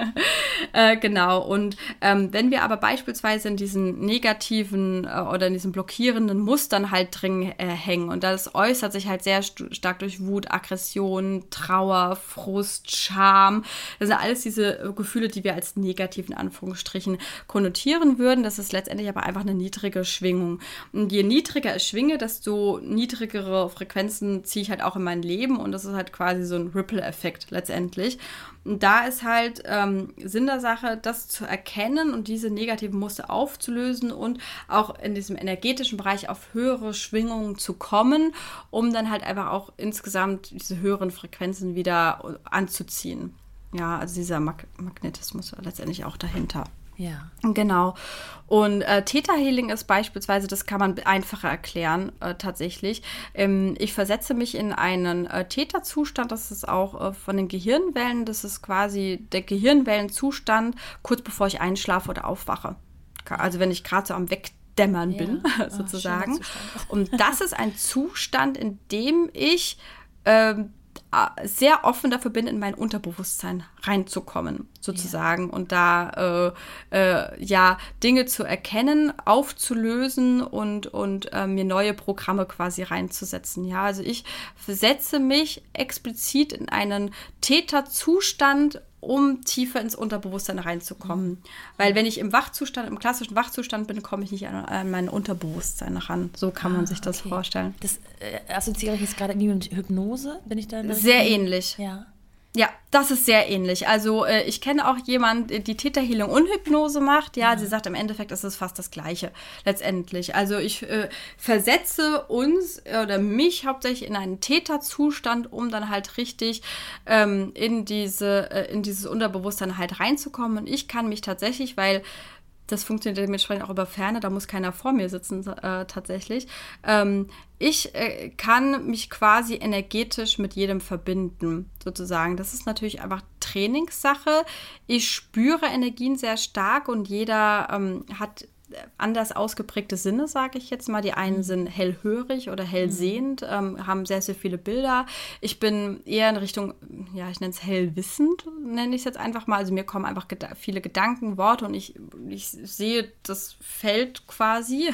äh, genau, und ähm, wenn wir aber beispielsweise in diesen negativen äh, oder in diesen blockierenden Mustern halt drin äh, hängen und das äußert sich halt sehr st- stark durch Wut, Aggression, Trauer, Frust, Scham, das sind alles diese äh, Gefühle, die wir als negativ in Anführungsstrichen konnotieren würden, das ist letztendlich aber einfach eine niedrige Schwingung. Und je niedriger ich schwinge, desto niedrigere Frequenzen ziehe ich halt auch in mein Leben und das ist halt quasi so ein Ripple-Effekt letztendlich. Und da ist halt ähm, Sinn der Sache, das zu erkennen und diese negativen Muster aufzulösen und auch in diesem energetischen Bereich auf höhere Schwingungen zu kommen, um dann halt einfach auch insgesamt diese höheren Frequenzen wieder anzuziehen. Ja, also dieser Mag- Magnetismus letztendlich auch dahinter. Ja. Genau. Und äh, Theta Healing ist beispielsweise, das kann man einfacher erklären, äh, tatsächlich. Ähm, ich versetze mich in einen äh, Theta-Zustand, das ist auch äh, von den Gehirnwellen, das ist quasi der Gehirnwellenzustand, kurz bevor ich einschlafe oder aufwache. Also wenn ich gerade so am Wegdämmern ja. bin, sozusagen. Oh, und das ist ein Zustand, in dem ich ähm, sehr offen dafür bin, in mein Unterbewusstsein reinzukommen, sozusagen. Ja. Und da äh, äh, ja Dinge zu erkennen, aufzulösen und, und äh, mir neue Programme quasi reinzusetzen. Ja, also ich setze mich explizit in einen Theta-Zustand, um tiefer ins Unterbewusstsein reinzukommen. Weil wenn ich im Wachzustand, im klassischen Wachzustand bin, komme ich nicht an, an mein Unterbewusstsein ran. So kann ah, man sich das okay. vorstellen. Das äh, assoziiere ich jetzt gerade wie mit Hypnose, bin ich da? Sehr ähnlich. Ja. Ja, das ist sehr ähnlich. Also äh, ich kenne auch jemanden, die Theta Healing und Hypnose macht. Ja, ja, sie sagt, im Endeffekt ist es fast das Gleiche letztendlich. Also ich äh, versetze uns oder mich hauptsächlich in einen Theta-Zustand, um dann halt richtig ähm, in diese äh, in dieses Unterbewusstsein halt reinzukommen. Und ich kann mich tatsächlich, weil das funktioniert dementsprechend auch über Ferne, da muss keiner vor mir sitzen äh, tatsächlich. Ähm, ich äh, kann mich quasi energetisch mit jedem verbinden, sozusagen. Das ist natürlich einfach Trainingssache. Ich spüre Energien sehr stark und jeder ähm, hat anders ausgeprägte Sinne, sage ich jetzt mal. Die einen mhm. sind hellhörig oder hellsehend, mhm. ähm, haben sehr, sehr viele Bilder. Ich bin eher in Richtung, ja, ich nenne es hellwissend, nenne ich es jetzt einfach mal. Also mir kommen einfach geda- viele Gedanken, Worte und ich, ich sehe das Feld quasi.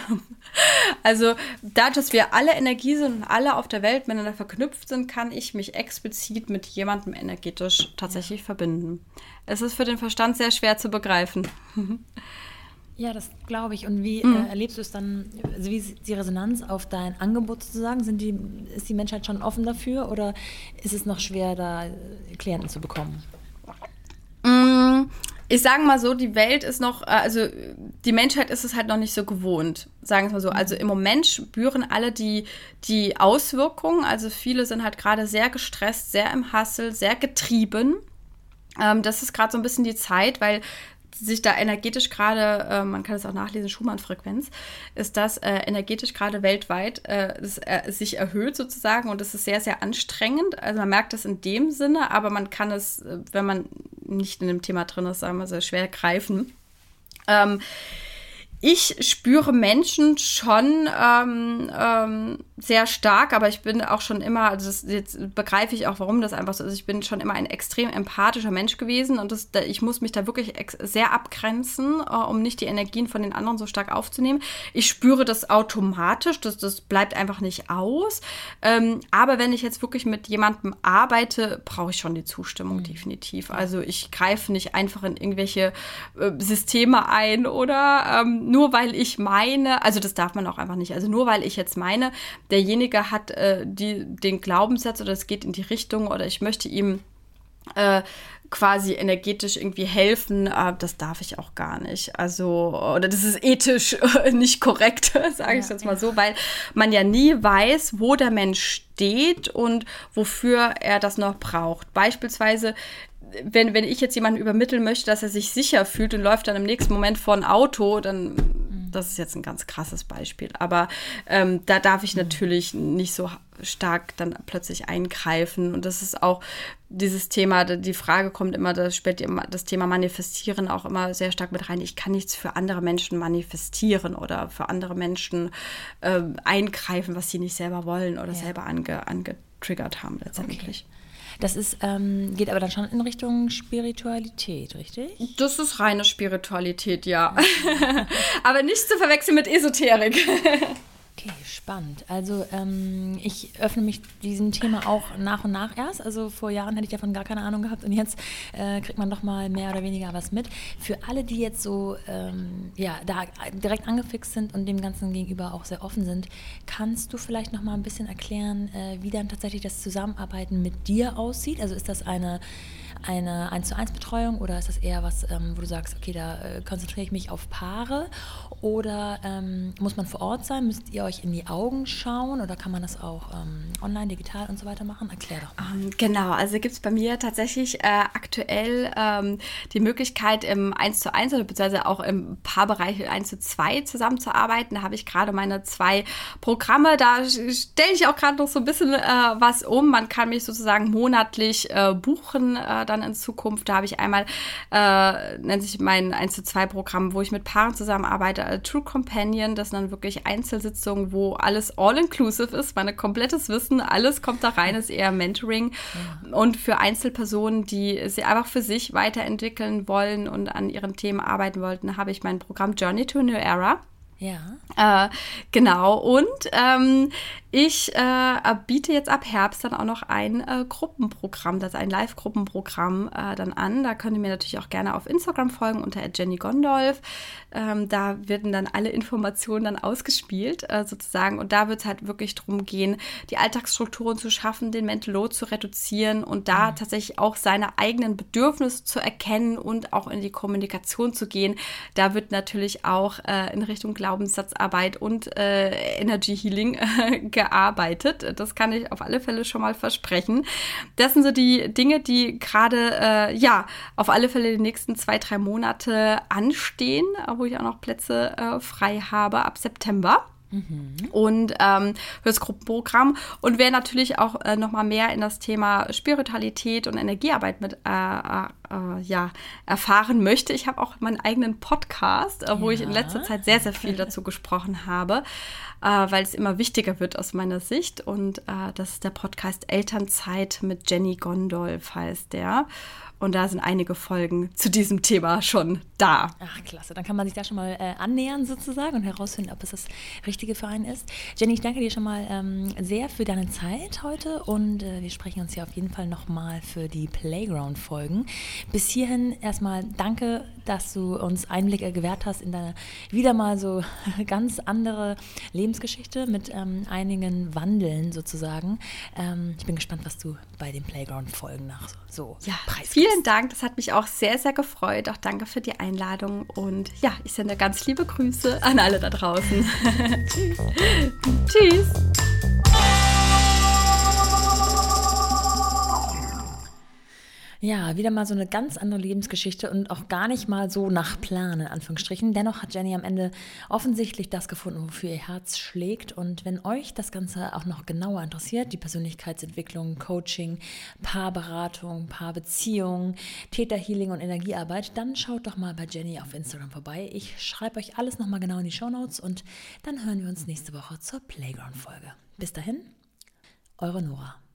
Also dadurch, dass wir alle Energie sind und alle auf der Welt miteinander verknüpft sind, kann ich mich explizit mit jemandem energetisch tatsächlich ja. verbinden. Es ist für den Verstand sehr schwer zu begreifen. Ja, das glaube ich. Und wie mhm. äh, erlebst du es dann, also wie ist die Resonanz auf dein Angebot sozusagen? Sind die, ist die Menschheit schon offen dafür oder ist es noch schwer, da Klienten zu bekommen? Ich sage mal so, die Welt ist noch, also die Menschheit ist es halt noch nicht so gewohnt, sagen wir es mal so. Also im Moment spüren alle die, die Auswirkungen. Also viele sind halt gerade sehr gestresst, sehr im Hustle, sehr getrieben. Ähm, das ist gerade so ein bisschen die Zeit, weil sich da energetisch gerade, äh, man kann es auch nachlesen, Schumann-Frequenz, ist das äh, energetisch gerade weltweit äh, das, äh, sich erhöht sozusagen und das ist sehr, sehr anstrengend. Also man merkt das in dem Sinne, aber man kann es, wenn man nicht in dem Thema drin ist, sagen wir so, schwer greifen. Ähm, Ich spüre Menschen schon ähm, ähm, sehr stark, aber ich bin auch schon immer, also das, jetzt begreife ich auch, warum das einfach so ist. Ich bin schon immer ein extrem empathischer Mensch gewesen und das, da, ich muss mich da wirklich ex- sehr abgrenzen, äh, um nicht die Energien von den anderen so stark aufzunehmen. Ich spüre das automatisch, das, das bleibt einfach nicht aus. Ähm, aber wenn ich jetzt wirklich mit jemandem arbeite, brauche ich schon die Zustimmung, mhm. definitiv. Also ich greife nicht einfach in irgendwelche äh, Systeme ein oder ähm, nur weil ich meine, also das darf man auch einfach nicht, also nur weil ich jetzt meine, derjenige hat äh, die, den Glaubenssatz oder es geht in die Richtung oder ich möchte ihm äh, quasi energetisch irgendwie helfen, äh, das darf ich auch gar nicht. Also, oder das ist ethisch äh, nicht korrekt, sage ja, ich jetzt mal ja. so, weil man ja nie weiß, wo der Mensch steht und wofür er das noch braucht. Beispielsweise, wenn, wenn ich jetzt jemanden übermitteln möchte, dass er sich sicher fühlt und läuft dann im nächsten Moment vor ein Auto, dann, das ist jetzt ein ganz krasses Beispiel, aber ähm, da darf ich natürlich nicht so stark dann plötzlich eingreifen. Und das ist auch dieses Thema, die Frage kommt immer, da spielt das Thema Manifestieren auch immer sehr stark mit rein. Ich kann nichts für andere Menschen manifestieren oder für andere Menschen äh, eingreifen, was sie nicht selber wollen oder ja. selber ange, angetriggert haben letztendlich. Okay. Das ist, ähm, geht aber dann schon in Richtung Spiritualität, richtig? Das ist reine Spiritualität, ja. Aber nicht zu verwechseln mit Esoterik. Okay, spannend. Also ähm, ich öffne mich diesem Thema auch nach und nach erst. Also vor Jahren hätte ich davon gar keine Ahnung gehabt und jetzt äh, kriegt man doch mal mehr oder weniger was mit. Für alle, die jetzt so ähm, ja, da direkt angefixt sind und dem Ganzen gegenüber auch sehr offen sind, kannst du vielleicht noch mal ein bisschen erklären, äh, wie dann tatsächlich das Zusammenarbeiten mit dir aussieht? Also ist das eine eine eins zu eins Betreuung oder ist das eher was, ähm, wo du sagst, okay, da äh, konzentriere ich mich auf Paare oder ähm, muss man vor Ort sein? Müsst ihr euch in die Augen schauen oder kann man das auch ähm, online, digital und so weiter machen? Erklär doch mal. Um, genau, also gibt es bei mir tatsächlich äh, aktuell ähm, die Möglichkeit im eins zu eins oder beziehungsweise auch im Paarbereich eins zu zwei zusammenzuarbeiten. Da habe ich gerade meine zwei Programme, da stelle ich auch gerade noch so ein bisschen äh, was um. Man kann mich sozusagen monatlich äh, buchen, äh, dann in Zukunft. Da habe ich einmal, äh, nennt sich mein eins zu zwei Programm, wo ich mit Paaren zusammenarbeite, äh, True Companion. Das sind dann wirklich Einzelsitzungen, wo alles all-inclusive ist, mein komplettes Wissen, alles kommt da rein, ist eher Mentoring. Ja. Und für Einzelpersonen, die sie einfach für sich weiterentwickeln wollen und an ihren Themen arbeiten wollten, habe ich mein Programm Journey to a New Era. Ja. Äh, genau, und ähm, ich äh, biete jetzt ab Herbst dann auch noch ein äh, Gruppenprogramm, das ist ein Live-Gruppenprogramm äh, dann an. Da könnt ihr mir natürlich auch gerne auf Instagram folgen unter Jenny Gondolf. Ähm, da werden dann alle Informationen dann ausgespielt äh, sozusagen und da wird es halt wirklich darum gehen, die Alltagsstrukturen zu schaffen, den Mental Load zu reduzieren und da mhm. tatsächlich auch seine eigenen Bedürfnisse zu erkennen und auch in die Kommunikation zu gehen. Da wird natürlich auch äh, in Richtung Glaubenssatzarbeit und äh, Energy Healing äh, gearbeitet. Das kann ich auf alle Fälle schon mal versprechen. Das sind so die Dinge, die gerade äh, ja auf alle Fälle die nächsten zwei, drei Monate anstehen, wo ich auch noch Plätze äh, frei habe ab September. Mhm. Und ähm, für das Gruppenprogramm und wer natürlich auch äh, noch mal mehr in das Thema Spiritualität und Energiearbeit mit äh, äh, ja, erfahren möchte. Ich habe auch meinen eigenen Podcast, äh, wo ja. ich in letzter Zeit sehr, sehr viel dazu gesprochen habe, äh, weil es immer wichtiger wird aus meiner Sicht. Und äh, das ist der Podcast Elternzeit mit Jenny Gondolf heißt der. Und da sind einige Folgen zu diesem Thema schon da. Ach, klasse. Dann kann man sich da schon mal äh, annähern sozusagen und herausfinden, ob es das Richtige für einen ist. Jenny, ich danke dir schon mal ähm, sehr für deine Zeit heute und äh, wir sprechen uns hier auf jeden Fall nochmal für die Playground-Folgen. Bis hierhin erstmal danke, dass du uns Einblicke gewährt hast in deine wieder mal so ganz andere Lebensgeschichte mit ähm, einigen Wandeln sozusagen. Ähm, ich bin gespannt, was du bei den Playground-Folgen nach so ja, preisgibst. Vielen Dank, das hat mich auch sehr, sehr gefreut. Auch danke für die Einladung und ja, ich sende ganz liebe Grüße an alle da draußen. Tschüss. Tschüss. Ja, wieder mal so eine ganz andere Lebensgeschichte und auch gar nicht mal so nach Plan, in Anführungsstrichen. Dennoch hat Jenny am Ende offensichtlich das gefunden, wofür ihr Herz schlägt. Und wenn euch das Ganze auch noch genauer interessiert, die Persönlichkeitsentwicklung, Coaching, Paarberatung, Paarbeziehung, Täterhealing und Energiearbeit, dann schaut doch mal bei Jenny auf Instagram vorbei. Ich schreibe euch alles nochmal genau in die Shownotes und dann hören wir uns nächste Woche zur Playground-Folge. Bis dahin, eure Nora.